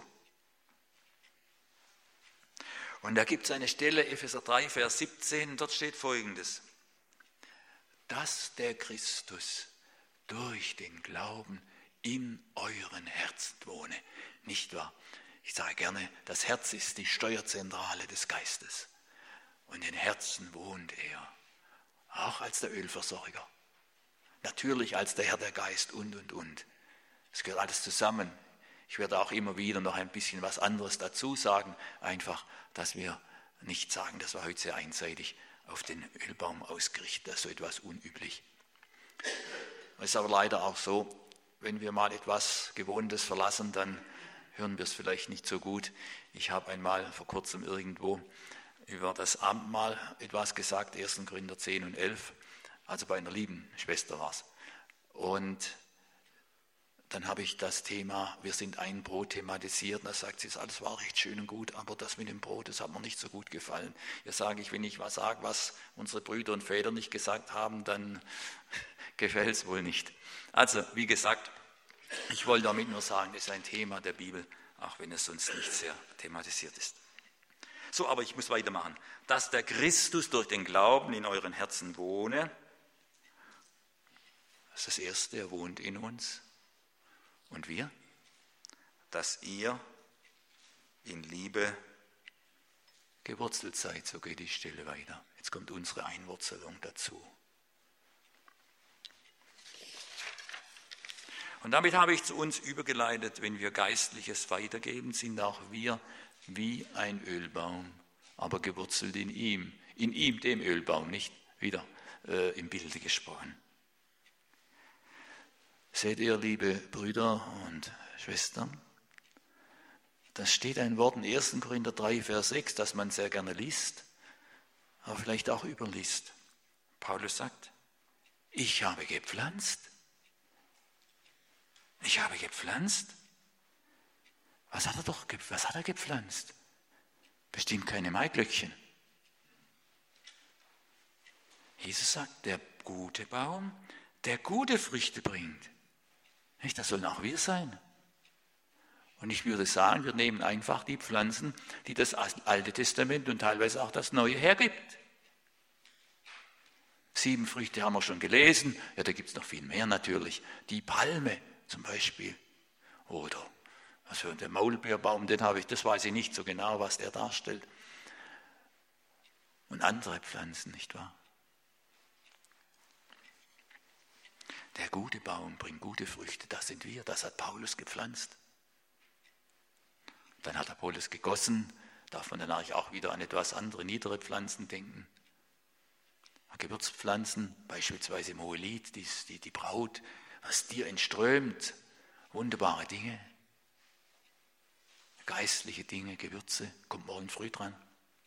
Und da gibt es eine Stelle, Epheser drei, Vers siebzehn, dort steht Folgendes. Dass der Christus durch den Glauben in euren Herzen wohne. Nicht wahr? Ich sage gerne, das Herz ist die Steuerzentrale des Geistes. Und in den Herzen wohnt er, auch als der Ölversorger. Natürlich als der Herr der Geist und, und, und. Es gehört alles zusammen. Ich werde auch immer wieder noch ein bisschen was anderes dazu sagen, einfach, dass wir nicht sagen, das war heute sehr einseitig auf den Ölbaum ausgerichtet, das ist so etwas unüblich. Es ist aber leider auch so, wenn wir mal etwas Gewohntes verlassen, dann hören wir es vielleicht nicht so gut. Ich habe einmal vor kurzem irgendwo über das Abendmahl etwas gesagt, erster Korinther zehn und elf, also bei einer lieben Schwester war es. Und dann habe ich das Thema, wir sind ein Brot thematisiert. Und da sagt sie, alles war recht schön und gut, aber das mit dem Brot, das hat mir nicht so gut gefallen. Jetzt sage ich, wenn ich was sage, was unsere Brüder und Väter nicht gesagt haben, dann gefällt es wohl nicht. Also, wie gesagt, ich wollte damit nur sagen, das ist ein Thema der Bibel, auch wenn es sonst nicht sehr thematisiert ist. So, aber ich muss weitermachen. Dass der Christus durch den Glauben in euren Herzen wohne, das ist das Erste, er wohnt in uns. Und wir? Dass ihr in Liebe gewurzelt seid, so geht die Stelle weiter. Jetzt kommt unsere Einwurzelung dazu. Und damit habe ich zu uns übergeleitet, wenn wir Geistliches weitergeben, sind auch wir wie ein Ölbaum, aber gewurzelt in ihm. In ihm, dem Ölbaum, nicht wieder äh, im Bilde gesprochen. Seht ihr, liebe Brüder und Schwestern, da steht ein Wort in erster Korinther drei, Vers sechs, das man sehr gerne liest. aber vielleicht auch überliest. Paulus sagt, ich habe gepflanzt. Ich habe gepflanzt. Was hat er doch, was hat er gepflanzt? Bestimmt keine Maiglöckchen. Jesus sagt, der gute Baum, der gute Früchte bringt. Nicht, das sollen auch wir sein. Und ich würde sagen, wir nehmen einfach die Pflanzen, die das Alte Testament und teilweise auch das Neue hergibt. Sieben Früchte haben wir schon gelesen. Ja, da gibt es noch viel mehr natürlich. Die Palme zum Beispiel. Oder also der Maulbeerbaum, den habe ich, das weiß ich nicht so genau, was der darstellt. Und andere Pflanzen, nicht wahr? Der gute Baum bringt gute Früchte, das sind wir, das hat Paulus gepflanzt. Dann hat Apollos gegossen, darf man dann eigentlich auch wieder an etwas andere, niedere Pflanzen denken. Gewürzpflanzen, beispielsweise im Hohelied, die, die, die Braut, was dir entströmt, wunderbare Dinge, geistliche Dinge, Gewürze, kommt morgen früh dran.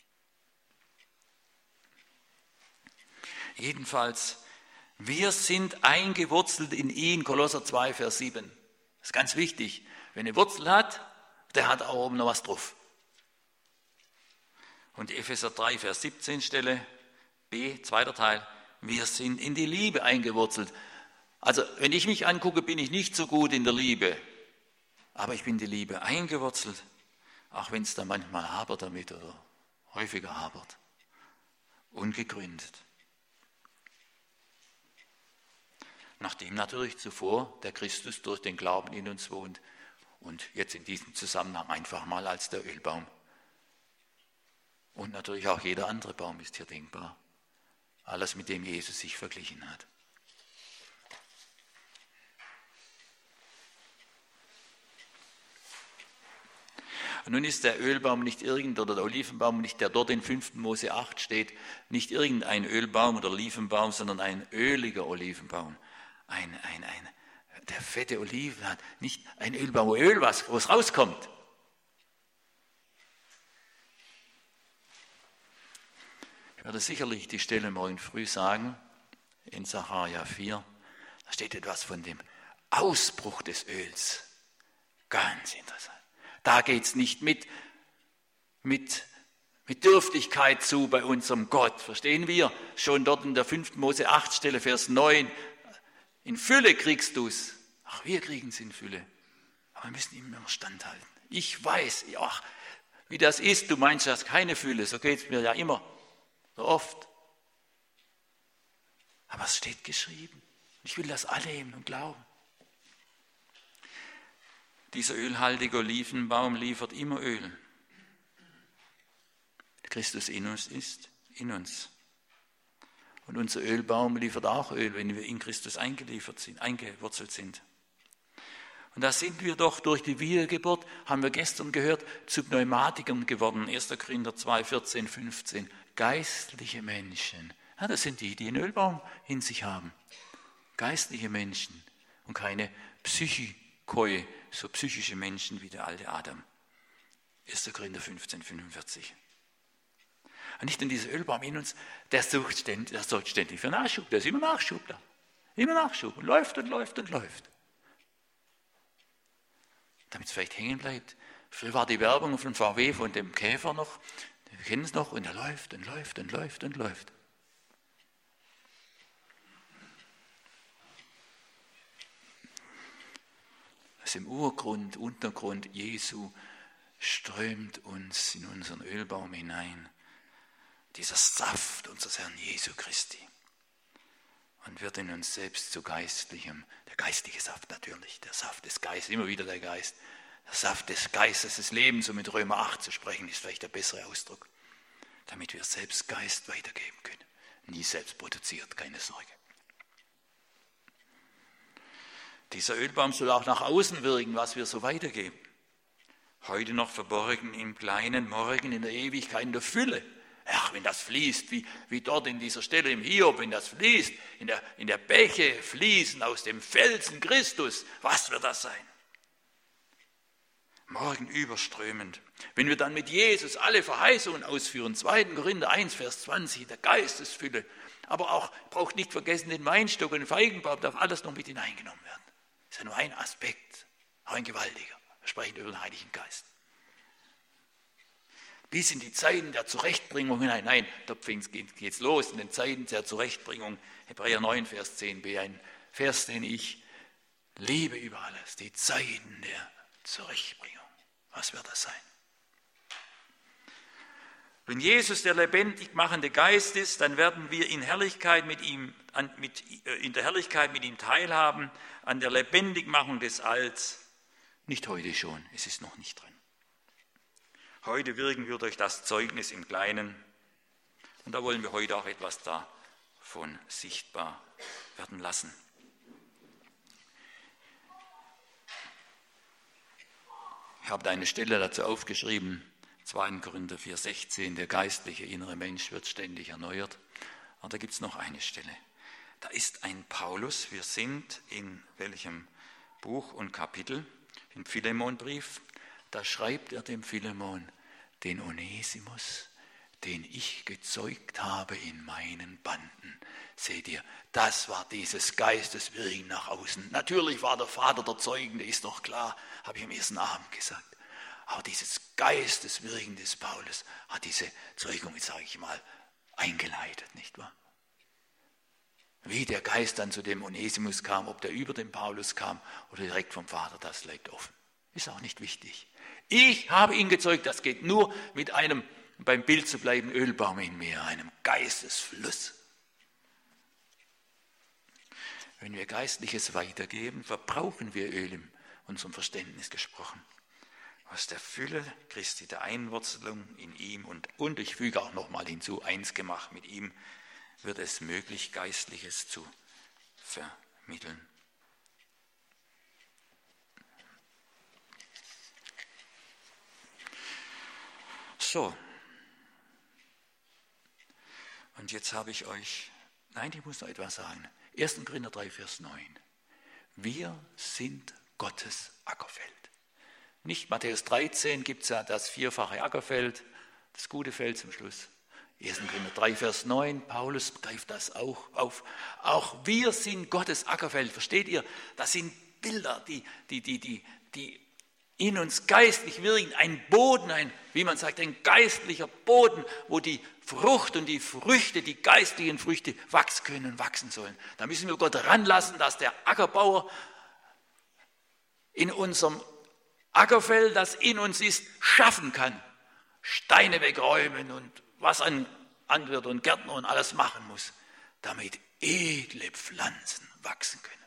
Jedenfalls, wir sind eingewurzelt in ihn, Kolosser zwei, Vers sieben. Das ist ganz wichtig. Wer eine Wurzel hat, der hat auch oben noch was drauf. Und Epheser drei, Vers siebzehn Stelle, B, zweiter Teil, wir sind in die Liebe eingewurzelt. Also, wenn ich mich angucke, bin ich nicht so gut in der Liebe. Aber ich bin in die Liebe eingewurzelt, auch wenn es da manchmal hapert damit oder häufiger hapert. Ungegründet. Nachdem natürlich zuvor der Christus durch den Glauben in uns wohnt und jetzt in diesem Zusammenhang einfach mal als der Ölbaum. Und natürlich auch jeder andere Baum ist hier denkbar. Alles, mit dem Jesus sich verglichen hat. Und nun ist der Ölbaum nicht irgend, oder der Olivenbaum nicht, der dort in fünften Mose acht steht, nicht irgendein Ölbaum oder Olivenbaum, sondern ein öliger Olivenbaum. Ein, ein, ein, der fette Oliven hat nicht ein Ölbaum, wo Öl was, wo es rauskommt. Ich werde sicherlich die Stelle morgen früh sagen, in Sacharja vier, da steht etwas von dem Ausbruch des Öls. Ganz interessant. Da geht es nicht mit, mit, mit Dürftigkeit zu bei unserem Gott. Verstehen wir? Schon dort in der fünften Mose acht Stelle, Vers neun. In Fülle kriegst du es. Ach, wir kriegen es in Fülle. Aber wir müssen ihm immer standhalten. Ich weiß, ach, wie das ist. Du meinst, du hast keine Fülle. So geht es mir ja immer. So oft. Aber es steht geschrieben. Ich will das annehmen und glauben. Dieser ölhaltige Olivenbaum liefert immer Öl. Christus in uns ist, in uns. Und unser Ölbaum liefert auch Öl, wenn wir in Christus eingeliefert sind, eingewurzelt sind. Und da sind wir doch durch die Wiedergeburt, haben wir gestern gehört, zu Pneumatikern geworden. erster Korinther zwei, vierzehn, fünfzehn. Geistliche Menschen. Ja, das sind die, die einen Ölbaum in sich haben. Geistliche Menschen und keine Psychikoi, so psychische Menschen wie der alte Adam. erster Korinther fünfzehn, fünfundvierzig. Und nicht nur dieser Ölbaum in uns, der sucht ständig, der sorgt ständig für Nachschub. Der ist immer Nachschub da. Immer Nachschub. Und läuft und läuft und läuft. Damit es vielleicht hängen bleibt. Früher war die Werbung von V W, von dem Käfer noch. Wir kennen es noch. Und er läuft und läuft und läuft und läuft. Aus dem Urgrund, Untergrund Jesu strömt uns in unseren Ölbaum hinein dieser Saft unseres Herrn Jesu Christi und wird in uns selbst zu geistlichem, der geistige Saft natürlich, der Saft des Geistes, immer wieder der Geist, der Saft des Geistes des Lebens, um mit Römer acht zu sprechen, ist vielleicht der bessere Ausdruck, damit wir selbst Geist weitergeben können. Nie selbst produziert, keine Sorge. Dieser Ölbaum soll auch nach außen wirken, was wir so weitergeben. Heute noch verborgen im Kleinen, morgen in der Ewigkeit in der Fülle. Ach, wenn das fließt, wie, wie dort in dieser Stelle im Hiob, wenn das fließt, in der, in der Bäche fließen aus dem Felsen Christus, was wird das sein? morgen überströmend. Wenn wir dann mit Jesus alle Verheißungen ausführen, zweiter Korinther eins, Vers zwanzig, der Geistesfülle, aber auch, braucht nicht vergessen, den Weinstock und den Feigenbaum, darf alles noch mit hineingenommen werden. Das ist ja nur ein Aspekt, auch ein gewaltiger. Wir sprechen über den Heiligen Geist. Bis in die Zeiten der Zurechtbringung hinein. Nein, da geht es los, in den Zeiten der Zurechtbringung. Hebräer neun, Vers zehn b, ein Vers, den ich liebe über alles. Die Zeiten der Zurechtbringung. Was wird das sein? Wenn Jesus der lebendig machende Geist ist, dann werden wir in, Herrlichkeit mit ihm, an, mit, in der Herrlichkeit mit ihm teilhaben, an der Lebendigmachung des Alls. Nicht heute schon, es ist noch nicht drin. Heute wirken wir durch das Zeugnis im Kleinen und da wollen wir heute auch etwas davon sichtbar werden lassen. Ich habe eine Stelle dazu aufgeschrieben, zweiter Korinther vier, sechzehn, der geistliche innere Mensch wird ständig erneuert. Aber da gibt es noch eine Stelle. Da ist ein Paulus, wir sind in welchem Buch und Kapitel? Im Philemonbrief. Da schreibt er dem Philemon, den Onesimus, den ich gezeugt habe in meinen Banden. Seht ihr, das war dieses Geisteswirken nach außen. Natürlich war der Vater der Zeugende, ist doch klar, habe ich am ersten Abend gesagt. Aber dieses Geisteswirken des Paulus hat diese Zeugung, sage ich mal, eingeleitet, nicht wahr? Wie der Geist dann zu dem Onesimus kam, ob der über den Paulus kam oder direkt vom Vater, das bleibt offen. Ist auch nicht wichtig. Ich habe ihn gezeugt, das geht nur mit einem, beim Bild zu bleiben, Ölbaum in mir, einem Geistesfluss. Wenn wir Geistliches weitergeben, verbrauchen wir Öl in unserem Verständnis gesprochen. Aus der Fülle Christi, der Einwurzelung in ihm und, und ich füge auch nochmal hinzu, eins gemacht mit ihm, wird es möglich, Geistliches zu vermitteln. So, und jetzt habe ich euch, nein, ich muss noch etwas sagen. erster Korinther drei, Vers neun. Wir sind Gottes Ackerfeld. Nicht Matthäus dreizehn gibt es ja das vierfache Ackerfeld, das gute Feld zum Schluss. erster Korinther drei, Vers neun, Paulus greift das auch auf. Auch wir sind Gottes Ackerfeld, versteht ihr? Das sind Bilder, die, die, die, die, die in uns geistlich wirken. Ein Boden, ein, wie man sagt, ein geistlicher Boden, wo die Frucht und die Früchte, die geistlichen Früchte wachsen können und wachsen sollen. Da müssen wir Gott ranlassen, dass der Ackerbauer in unserem Ackerfeld, das in uns ist, schaffen kann. Steine wegräumen und was ein Landwirt und Gärtner und alles machen muss, damit edle Pflanzen wachsen können.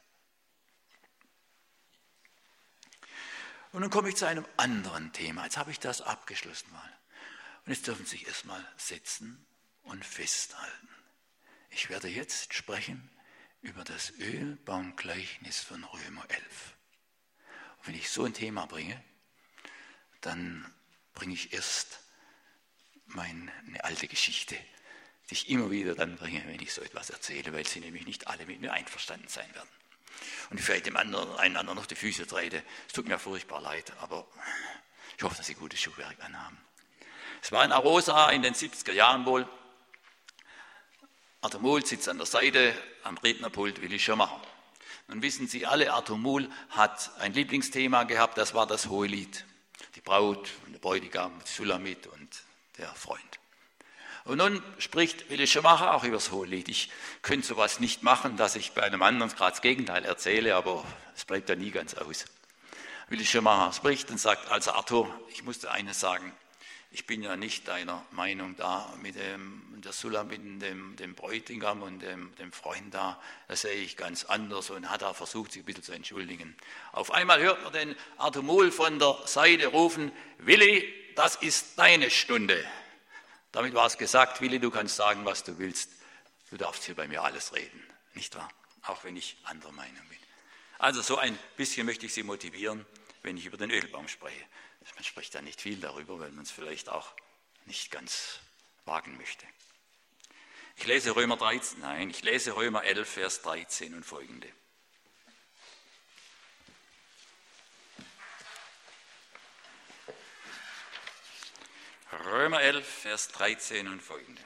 Und nun komme ich zu einem anderen Thema. Jetzt habe ich das abgeschlossen mal. Und jetzt dürfen Sie sich erstmal setzen und festhalten. Ich werde jetzt sprechen über das Ölbaumgleichnis von Römer elf. Und wenn ich so ein Thema bringe, dann bringe ich erst meine alte Geschichte, die ich immer wieder dann bringe, wenn ich so etwas erzähle, weil sie nämlich nicht alle mit mir einverstanden sein werden. Und ich vielleicht dem anderen, einen anderen noch die Füße trete. Es tut mir furchtbar leid, aber ich hoffe, dass Sie gutes Schuhwerk anhaben. Es war in Arosa in den siebziger Jahren wohl. Arthur Muhl sitzt an der Seite, am Rednerpult Willi Schirmacher. Nun wissen Sie alle, Arthur Muhl hat ein Lieblingsthema gehabt, das war das Hohelied. Die Braut und der Bräutigam, die Sulamit und der Freund. Und nun spricht Willi Schirmacher auch über das Hohelied. Ich könnte sowas nicht machen, dass ich bei einem anderen gerade das Gegenteil erzähle, aber es bleibt ja nie ganz aus. Willi Schirmacher spricht und sagt, also Arthur, ich musste eines sagen, ich bin ja nicht deiner Meinung da mit dem, der Sulamit, dem, dem Bräutigam und dem, dem Freund da, das sehe ich ganz anders und hat da versucht, sich ein bisschen zu entschuldigen. Auf einmal hört man den Arthur Muhl von der Seite rufen, Willi, das ist deine Stunde. Damit war es gesagt, Willi, du kannst sagen, was du willst. Du darfst hier bei mir alles reden, nicht wahr? Auch wenn ich anderer Meinung bin. Also so ein bisschen möchte ich Sie motivieren, wenn ich über den Ölbaum spreche. Man spricht da nicht viel darüber, weil man es vielleicht auch nicht ganz wagen möchte. Ich lese Römer dreizehn, nein, ich lese Römer elf, Vers dreizehn und folgende. Römer elf, Vers dreizehn und folgende.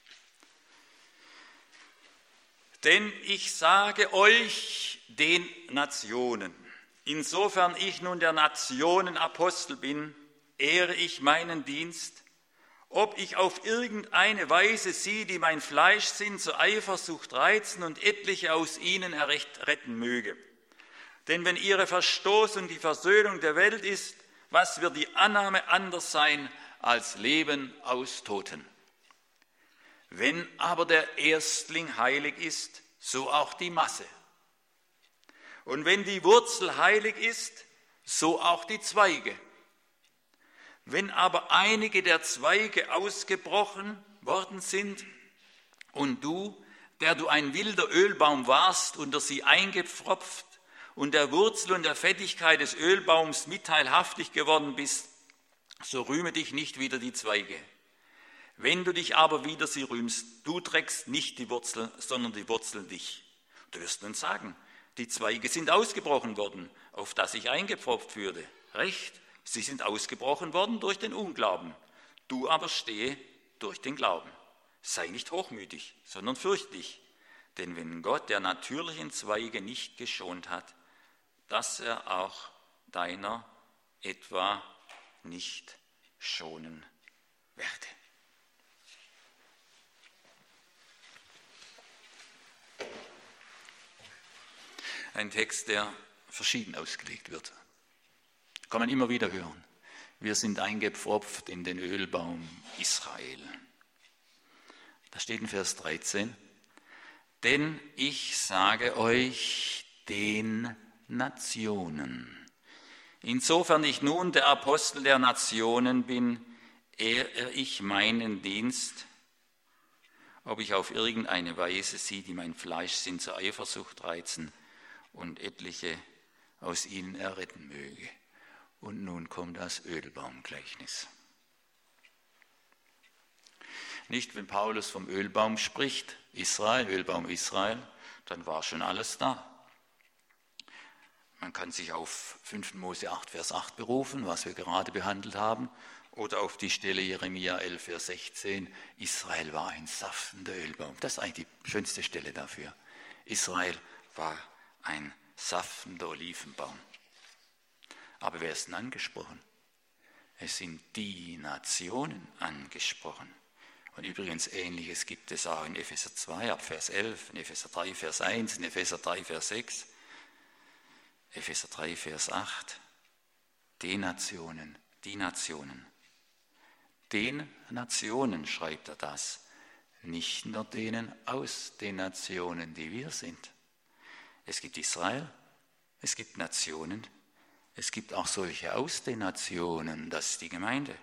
Denn ich sage euch, den Nationen, insofern ich nun der Nationenapostel bin, ehre ich meinen Dienst, ob ich auf irgendeine Weise sie, die mein Fleisch sind, zur Eifersucht reizen und etliche aus ihnen erretten möge. Denn wenn ihre Verstoßung die Versöhnung der Welt ist, was wird die Annahme anders sein als Leben aus Toten? Wenn aber der Erstling heilig ist, so auch die Masse. Und wenn die Wurzel heilig ist, so auch die Zweige. Wenn aber einige der Zweige ausgebrochen worden sind und du, der du ein wilder Ölbaum warst, unter sie eingepfropft und der Wurzel und der Fettigkeit des Ölbaums mitteilhaftig geworden bist, so rühme dich nicht wider die Zweige. Wenn du dich aber wider sie rühmst, du trägst nicht die Wurzel, sondern die Wurzel dich. Du wirst nun sagen, die Zweige sind ausgebrochen worden, auf das ich eingepfropft würde. Recht, sie sind ausgebrochen worden durch den Unglauben. Du aber stehe durch den Glauben. Sei nicht hochmütig, sondern fürchte dich. Denn wenn Gott der natürlichen Zweige nicht geschont hat, dass er auch deiner etwa nicht schonen werde. Ein Text, der verschieden ausgelegt wird. Kann man immer wieder hören. Wir sind eingepfropft in den Ölbaum Israel. Da steht in Vers dreizehn, denn ich sage euch, den Nationen. Insofern ich nun der Apostel der Nationen bin, ehre ich meinen Dienst, ob ich auf irgendeine Weise sie, die mein Fleisch sind, zur Eifersucht reizen und etliche aus ihnen erretten möge. Und nun kommt das Ölbaumgleichnis. Nicht, wenn Paulus vom Ölbaum spricht, Israel, Ölbaum Israel, dann war schon alles da. Man kann sich auf fünften Mose acht, Vers acht berufen, was wir gerade behandelt haben, oder auf die Stelle Jeremia elf, Vers sechzehn, Israel war ein saftender Ölbaum. Das ist eigentlich die schönste Stelle dafür. Israel war ein saftender Olivenbaum. Aber wer ist denn angesprochen? Es sind die Nationen angesprochen. Und übrigens Ähnliches gibt es auch in Epheser zwei, ab Vers elf, in Epheser drei, Vers eins, in Epheser drei, Vers sechs, Epheser drei, Vers acht. Die Nationen, die Nationen. Den Nationen schreibt er das, nicht nur denen aus den Nationen, die wir sind. Es gibt Israel, es gibt Nationen, es gibt auch solche aus den Nationen, das ist die Gemeinde.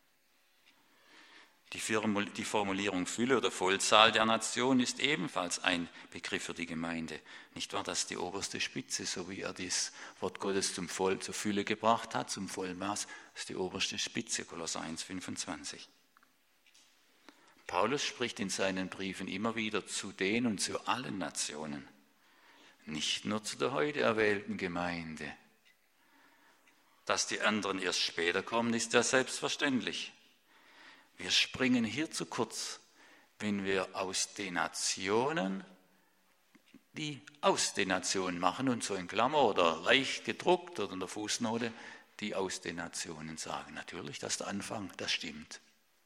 Die Formulierung Fülle oder Vollzahl der Nation ist ebenfalls ein Begriff für die Gemeinde. Nicht wahr, das ist die oberste Spitze, so wie er das Wort Gottes zum Voll, zur Fülle gebracht hat, zum Vollmaß, das ist die oberste Spitze, Kolosser eins, fünfundzwanzig. Paulus spricht in seinen Briefen immer wieder zu den und zu allen Nationen, nicht nur zu der heute erwählten Gemeinde. Dass die anderen erst später kommen, ist ja selbstverständlich. Wir springen hier zu kurz, wenn wir aus den Nationen die aus den Nationen machen und so in Klammer oder leicht gedruckt oder in der Fußnote die aus den Nationen sagen. Natürlich, das ist der Anfang, das stimmt.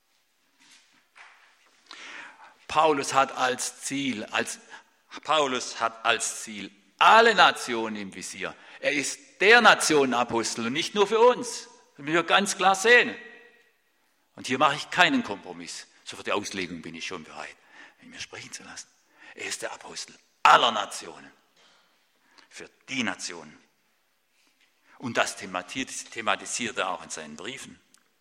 Paulus hat als Ziel, als, Paulus hat als Ziel alle Nationen im Visier. Er ist der Nationenapostel und nicht nur für uns. Das müssen wir ganz klar sehen. Und hier mache ich keinen Kompromiss. So für die Auslegung bin ich schon bereit, mich mir sprechen zu lassen. Er ist der Apostel aller Nationen. Für die Nationen. Und das thematisiert er auch in seinen Briefen.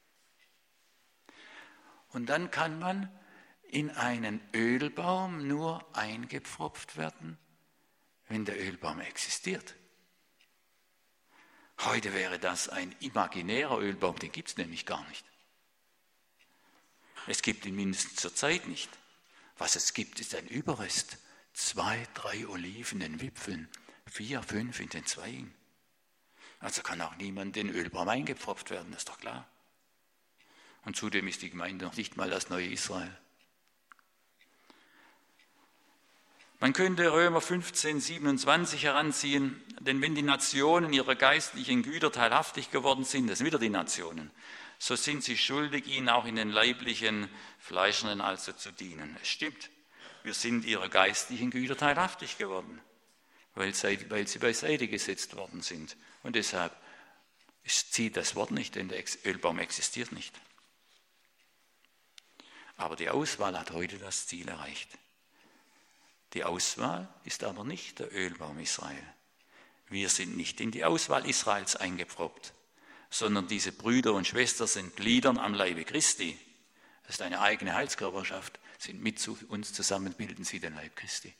Und dann kann man in einen Ölbaum nur eingepfropft werden, wenn der Ölbaum existiert. Heute wäre das ein imaginärer Ölbaum, den gibt es nämlich gar nicht. Es gibt ihn mindestens zur Zeit nicht. Was es gibt, ist ein Überrest. Zwei, drei Oliven in den Wipfeln, vier, fünf in den Zweigen. Also kann auch niemand in den Ölbaum eingepfropft werden, das ist doch klar. Und zudem ist die Gemeinde noch nicht mal das neue Israel. Man könnte Römer fünfzehn, siebenundzwanzig heranziehen, denn wenn die Nationen ihrer geistlichen Güter teilhaftig geworden sind, das sind wieder die Nationen, so sind sie schuldig, ihnen auch in den leiblichen, fleischernen also zu dienen. Es stimmt, wir sind ihrer geistlichen Güter teilhaftig geworden, weil sie, weil sie beiseite gesetzt worden sind. Und deshalb zieht das Wort nicht, denn der Ölbaum existiert nicht. Aber die Auswahl hat heute das Ziel erreicht. Die Auswahl ist aber nicht der Ölbaum Israel. Wir sind nicht in die Auswahl Israels eingepfropft, sondern diese Brüder und Schwestern sind Gliedern am Leibe Christi. Das ist eine eigene Heilskörperschaft, sind mit zu uns zusammen, bilden sie den Leib Christi.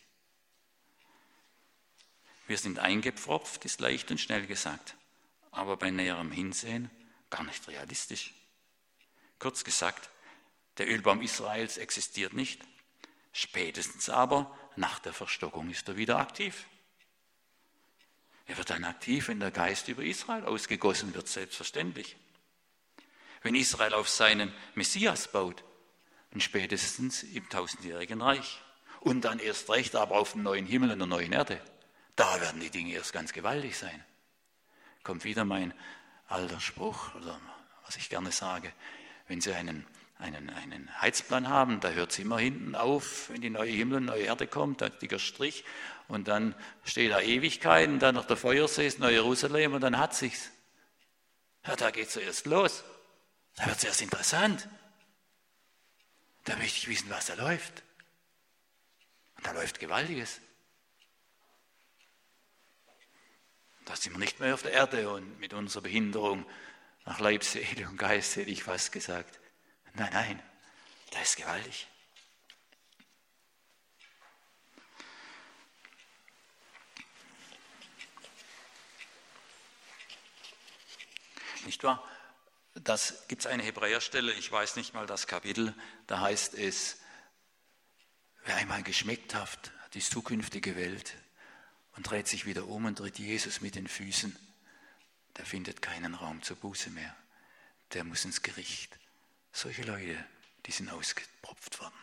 Wir sind eingepfropft, ist leicht und schnell gesagt, aber bei näherem Hinsehen gar nicht realistisch. Kurz gesagt, der Ölbaum Israels existiert nicht, spätestens aber nach der Verstockung ist er wieder aktiv. Er wird dann aktiv, wenn der Geist über Israel ausgegossen wird, selbstverständlich. Wenn Israel auf seinen Messias baut, und spätestens im tausendjährigen Reich. Und dann erst recht aber auf dem neuen Himmel und der neuen Erde. Da werden die Dinge erst ganz gewaltig sein. Kommt wieder mein alter Spruch, oder was ich gerne sage, wenn Sie einen Einen, einen Heizplan haben, da hört es immer hinten auf, wenn die neue Himmel und neue Erde kommt, ein dicker Strich und dann steht da Ewigkeiten, dann noch der Feuersee, das neue Jerusalem und dann hat sich's. Ja, da geht es zuerst los. Da wird es erst interessant. Da möchte ich wissen, was da läuft. Und da läuft Gewaltiges. Da sind wir nicht mehr auf der Erde und mit unserer Behinderung nach Leib, Seele und Geist, hätte ich fast gesagt. Nein, nein, da ist gewaltig. Nicht wahr? Das gibt es eine Hebräerstelle, ich weiß nicht mal das Kapitel, da heißt es, wer einmal geschmeckt hat, die zukünftige Welt und dreht sich wieder um und tritt Jesus mit den Füßen, der findet keinen Raum zur Buße mehr. Der muss ins Gericht. Solche Leute, die sind ausgepropft worden.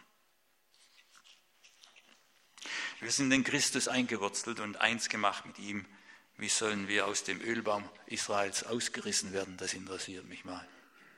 Wir sind in Christus eingewurzelt und eins gemacht mit ihm. Wie sollen wir aus dem Ölbaum Israels ausgerissen werden? Das interessiert mich mal.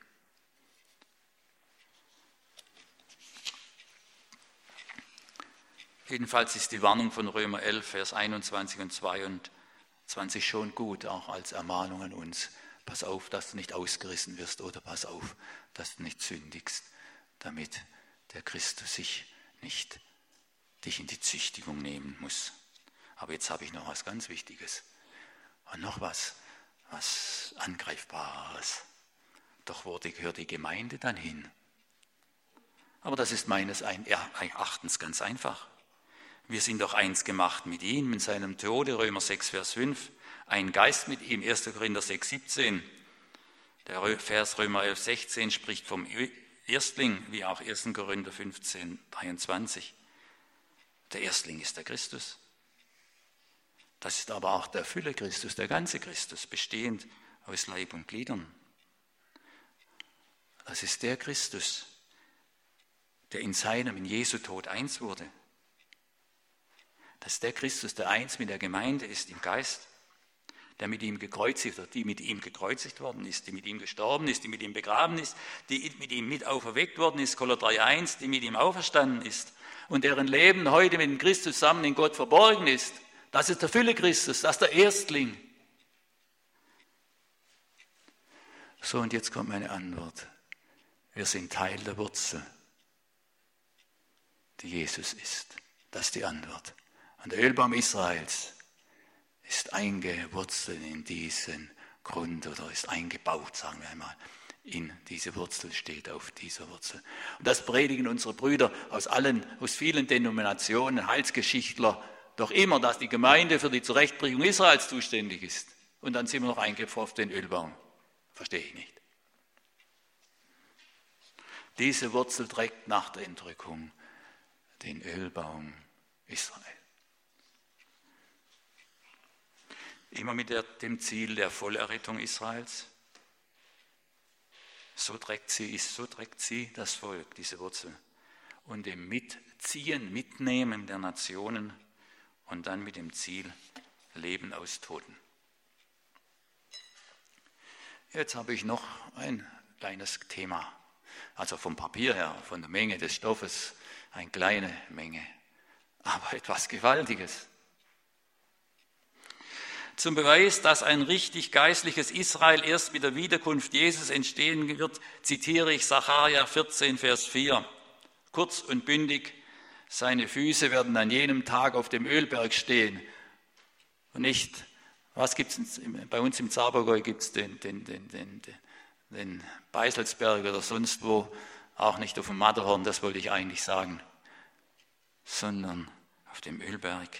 Jedenfalls ist die Warnung von Römer elf, Vers einundzwanzig und zweiundzwanzig schon gut, auch als Ermahnung an uns. Pass auf, dass du nicht ausgerissen wirst oder pass auf, dass du nicht sündigst, damit der Christus sich nicht dich in die Züchtigung nehmen muss. Aber jetzt habe ich noch was ganz Wichtiges und noch was, was Angreifbares. Doch wo gehört die Gemeinde dann hin? Aber das ist meines Erachtens ganz einfach. Wir sind doch eins gemacht mit ihm, in seinem Tode, Römer sechs, Vers fünf. Ein Geist mit ihm, erster Korinther sechs, siebzehn. Der Vers Römer elf, sechzehn spricht vom Erstling, wie auch erster Korinther fünfzehn, dreiundzwanzig. Der Erstling ist der Christus. Das ist aber auch der Fülle Christus, der ganze Christus, bestehend aus Leib und Gliedern. Das ist der Christus, der in seinem, in Jesu Tod eins wurde. Das ist der Christus, der eins mit der Gemeinde ist im Geist, der mit ihm gekreuzigt oder die mit ihm gekreuzigt worden ist, die mit ihm gestorben ist, die mit ihm begraben ist, die mit ihm mit auferweckt worden ist, Kolosser drei, eins, die mit ihm auferstanden ist und deren Leben heute mit dem Christus zusammen in Gott verborgen ist. Das ist der Fülle Christus, das ist der Erstling. So, und jetzt kommt meine Antwort. Wir sind Teil der Wurzel, die Jesus ist. Das ist die Antwort. Und der Ölbaum Israels ist eingewurzelt in diesen Grund oder ist eingebaut, sagen wir einmal, in diese Wurzel, steht auf dieser Wurzel. Und das predigen unsere Brüder aus allen, aus vielen Denominationen, Heilsgeschichtler, doch immer, dass die Gemeinde für die Zurechtbringung Israels zuständig ist. Und dann sind wir noch eingepfropft in den Ölbaum. Verstehe ich nicht. Diese Wurzel trägt nach der Entrückung den Ölbaum Israel. Immer mit der, dem Ziel der Vollerrettung Israels. So trägt sie, ist, so trägt sie das Volk, diese Wurzel. Und dem Mitziehen, Mitnehmen der Nationen und dann mit dem Ziel Leben aus Toten. Jetzt habe ich noch ein kleines Thema. Also vom Papier her, von der Menge des Stoffes, eine kleine Menge, aber etwas Gewaltiges. Zum Beweis, dass ein richtig geistliches Israel erst mit der Wiederkunft Jesus entstehen wird, zitiere ich Sacharja vierzehn, Vers vier. Kurz und bündig, seine Füße werden an jenem Tag auf dem Ölberg stehen. Und nicht, was gibt es bei uns im Zabergäu, gibt es den, den, den, den, den Beiselsberg oder sonst wo, auch nicht auf dem Matterhorn, das wollte ich eigentlich sagen, sondern auf dem Ölberg.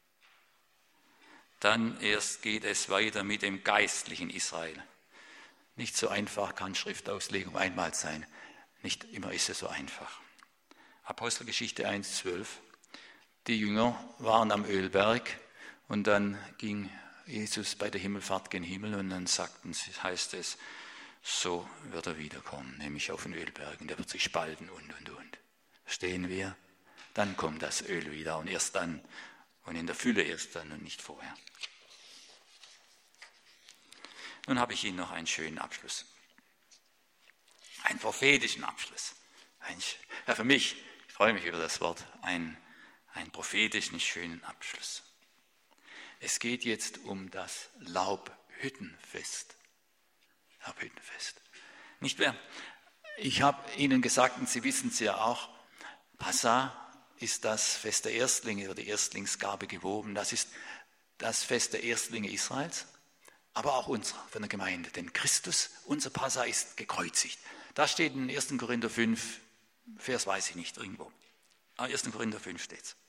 Dann erst geht es weiter mit dem geistlichen Israel. Nicht so einfach kann Schriftauslegung einmal sein. Nicht immer ist es so einfach. Apostelgeschichte eins, zwölf. Die Jünger waren am Ölberg und dann ging Jesus bei der Himmelfahrt gen Himmel und dann sagten sie, heißt es, so wird er wiederkommen, nämlich auf den Ölberg und er wird sich spalten und, und, und. Stehen wir, dann kommt das Öl wieder und erst dann und in der Fülle erst dann und nicht vorher. Nun habe ich Ihnen noch einen schönen Abschluss. Einen prophetischen Abschluss. Ein, ja, für mich, ich freue mich über das Wort, einen, einen prophetischen, schönen Abschluss. Es geht jetzt um das Laubhüttenfest. Laubhüttenfest. Nicht mehr. Ich habe Ihnen gesagt, und Sie wissen es ja auch, Passa ist das Fest der Erstlinge oder die Erstlingsgabe gewoben. Das ist das Fest der Erstlinge Israels, aber auch unserer, von der Gemeinde. Denn Christus, unser Passa, ist gekreuzigt. Das steht in ersten Korinther fünf, Vers weiß ich nicht, irgendwo. Aber ersten Korinther fünf steht es.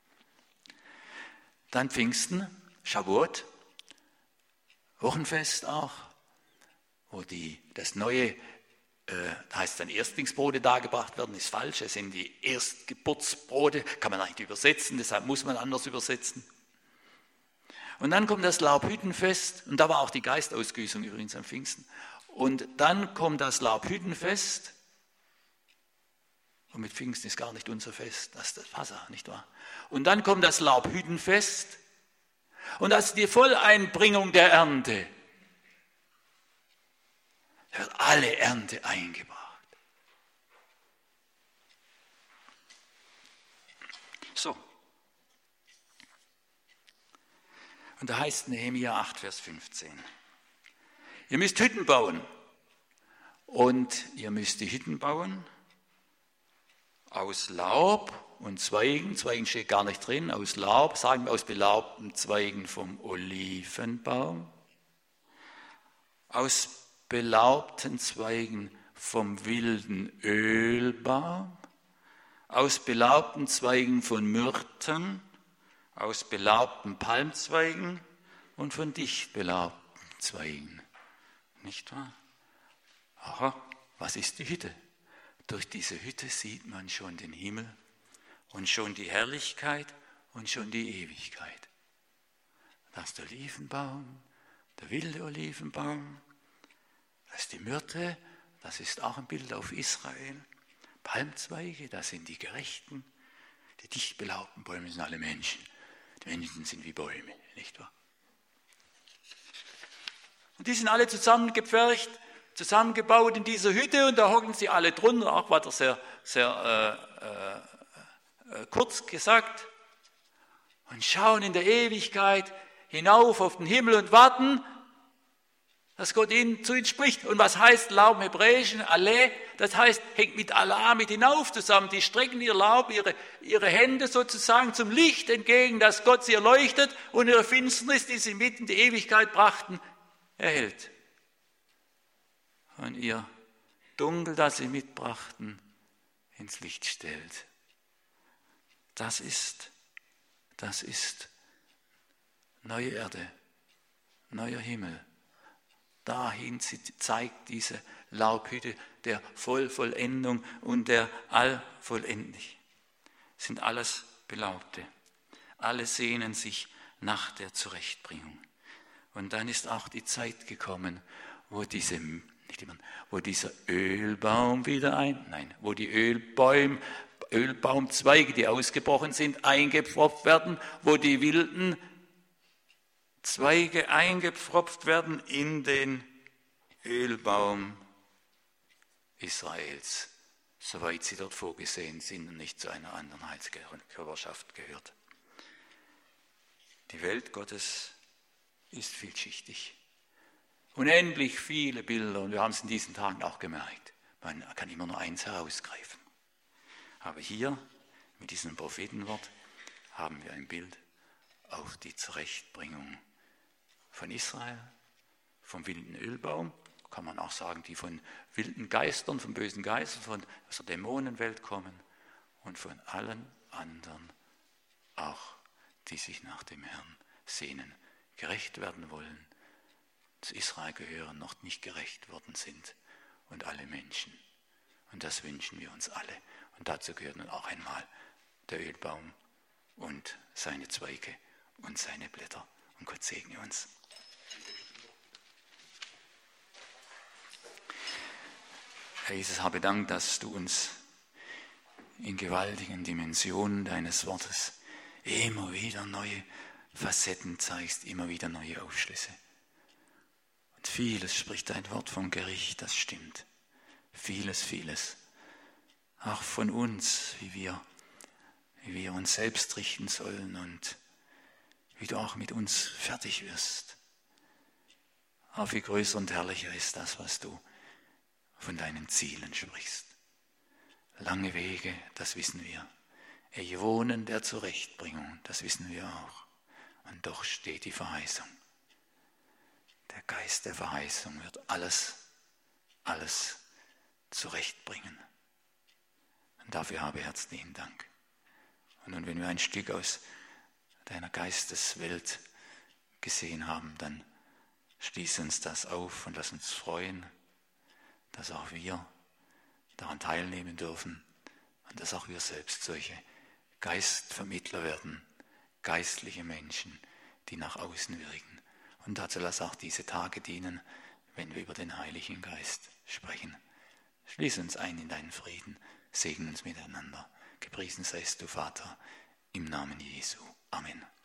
Dann Pfingsten, Shavuot, Wochenfest auch, wo die, das neue, äh, heißt dann Erstlingsbrote dargebracht werden, ist falsch. Es sind die Erstgeburtsbrote, kann man nicht übersetzen, deshalb muss man anders übersetzen. Und dann kommt das Laubhüttenfest, und da war auch die Geistausgießung übrigens am Pfingsten. Und dann kommt das Laubhüttenfest, und mit Pfingsten ist gar nicht unser Fest, das ist das Passa, nicht wahr? Und dann kommt das Laubhüttenfest, und das ist die Volleinbringung der Ernte. Da wird alle Ernte eingebracht. So. Und da heißt Nehemia acht, Vers fünfzehn. Ihr müsst Hütten bauen. Und ihr müsst die Hütten bauen aus Laub und Zweigen. Zweigen steht gar nicht drin. Aus Laub, sagen wir aus belaubten Zweigen vom Olivenbaum. Aus belaubten Zweigen vom wilden Ölbaum. Aus belaubten Zweigen von Myrten. Aus belaubten Palmzweigen und von dicht belaubten Zweigen. Nicht wahr? Aha, was ist die Hütte? Durch diese Hütte sieht man schon den Himmel und schon die Herrlichkeit und schon die Ewigkeit. Das ist der Olivenbaum, der wilde Olivenbaum, das ist die Myrte, das ist auch ein Bild auf Israel. Palmzweige, das sind die Gerechten, die dicht belaubten Bäume sind alle Menschen. Die Menschen sind wie Bäume, nicht wahr? Und die sind alle zusammengepfercht, zusammengebaut in dieser Hütte und da hocken sie alle drunter, auch war das sehr, sehr äh, äh, kurz gesagt, und schauen in der Ewigkeit hinauf auf den Himmel und warten, dass Gott ihnen zu ihnen spricht. Und was heißt Laub im Hebräischen? Aleh, das heißt, hängt mit Allah, mit hinauf zusammen. Die strecken ihr Laub, ihre, ihre Hände sozusagen zum Licht entgegen, dass Gott sie erleuchtet und ihre Finsternis, die sie mitten in die Ewigkeit brachten, erhält. Und ihr Dunkel, das sie mitbrachten, ins Licht stellt. Das ist, das ist neue Erde, neuer Himmel. Dahin zeigt diese Laubhütte der Vollvollendung und der Allvollendlich. Sind alles Belaubte. Alle sehnen sich nach der Zurechtbringung. Und dann ist auch die Zeit gekommen, wo diese nicht immer, wo dieser Ölbaum wieder ein, nein, wo die Ölbäum, Ölbaumzweige, die ausgebrochen sind, eingepfropft werden, wo die wilden Zweige eingepfropft werden in den Ölbaum Israels, soweit sie dort vorgesehen sind und nicht zu einer anderen Heilskörperschaft gehört. Die Welt Gottes ist vielschichtig. Unendlich viele Bilder, und wir haben es in diesen Tagen auch gemerkt. Man kann immer nur eins herausgreifen. Aber hier, mit diesem Prophetenwort, haben wir ein Bild auf die Zurechtbringung von Israel, vom wilden Ölbaum, kann man auch sagen, die von wilden Geistern, von bösen Geistern, von aus der Dämonenwelt kommen und von allen anderen auch, die sich nach dem Herrn sehnen, gerecht werden wollen, zu Israel gehören, noch nicht gerecht worden sind und alle Menschen. Und das wünschen wir uns alle. Und dazu gehört nun auch einmal der Ölbaum und seine Zweige und seine Blätter. Und Gott segne uns. Herr Jesus, habe Dank, dass du uns in gewaltigen Dimensionen deines Wortes immer wieder neue Facetten zeigst, immer wieder neue Aufschlüsse. Und vieles spricht dein Wort vom Gericht, das stimmt. Vieles, vieles. Auch von uns, wie wir, wie wir uns selbst richten sollen und wie du auch mit uns fertig wirst. Aber wie größer und herrlicher ist das, was du von deinen Zielen sprichst. Lange Wege, das wissen wir. Äonen der Zurechtbringung, das wissen wir auch. Und doch steht die Verheißung. Der Geist der Verheißung wird alles, alles zurechtbringen. Und dafür habe herzlichen Dank. Und nun, wenn wir ein Stück aus deiner Geisteswelt gesehen haben, dann schließ uns das auf und lass uns freuen, dass auch wir daran teilnehmen dürfen und dass auch wir selbst solche Geistvermittler werden, geistliche Menschen, die nach außen wirken. Und dazu lass auch diese Tage dienen, wenn wir über den Heiligen Geist sprechen. Schließ uns ein in deinen Frieden, segne uns miteinander. Gepriesen seist du, Vater, im Namen Jesu. Amen.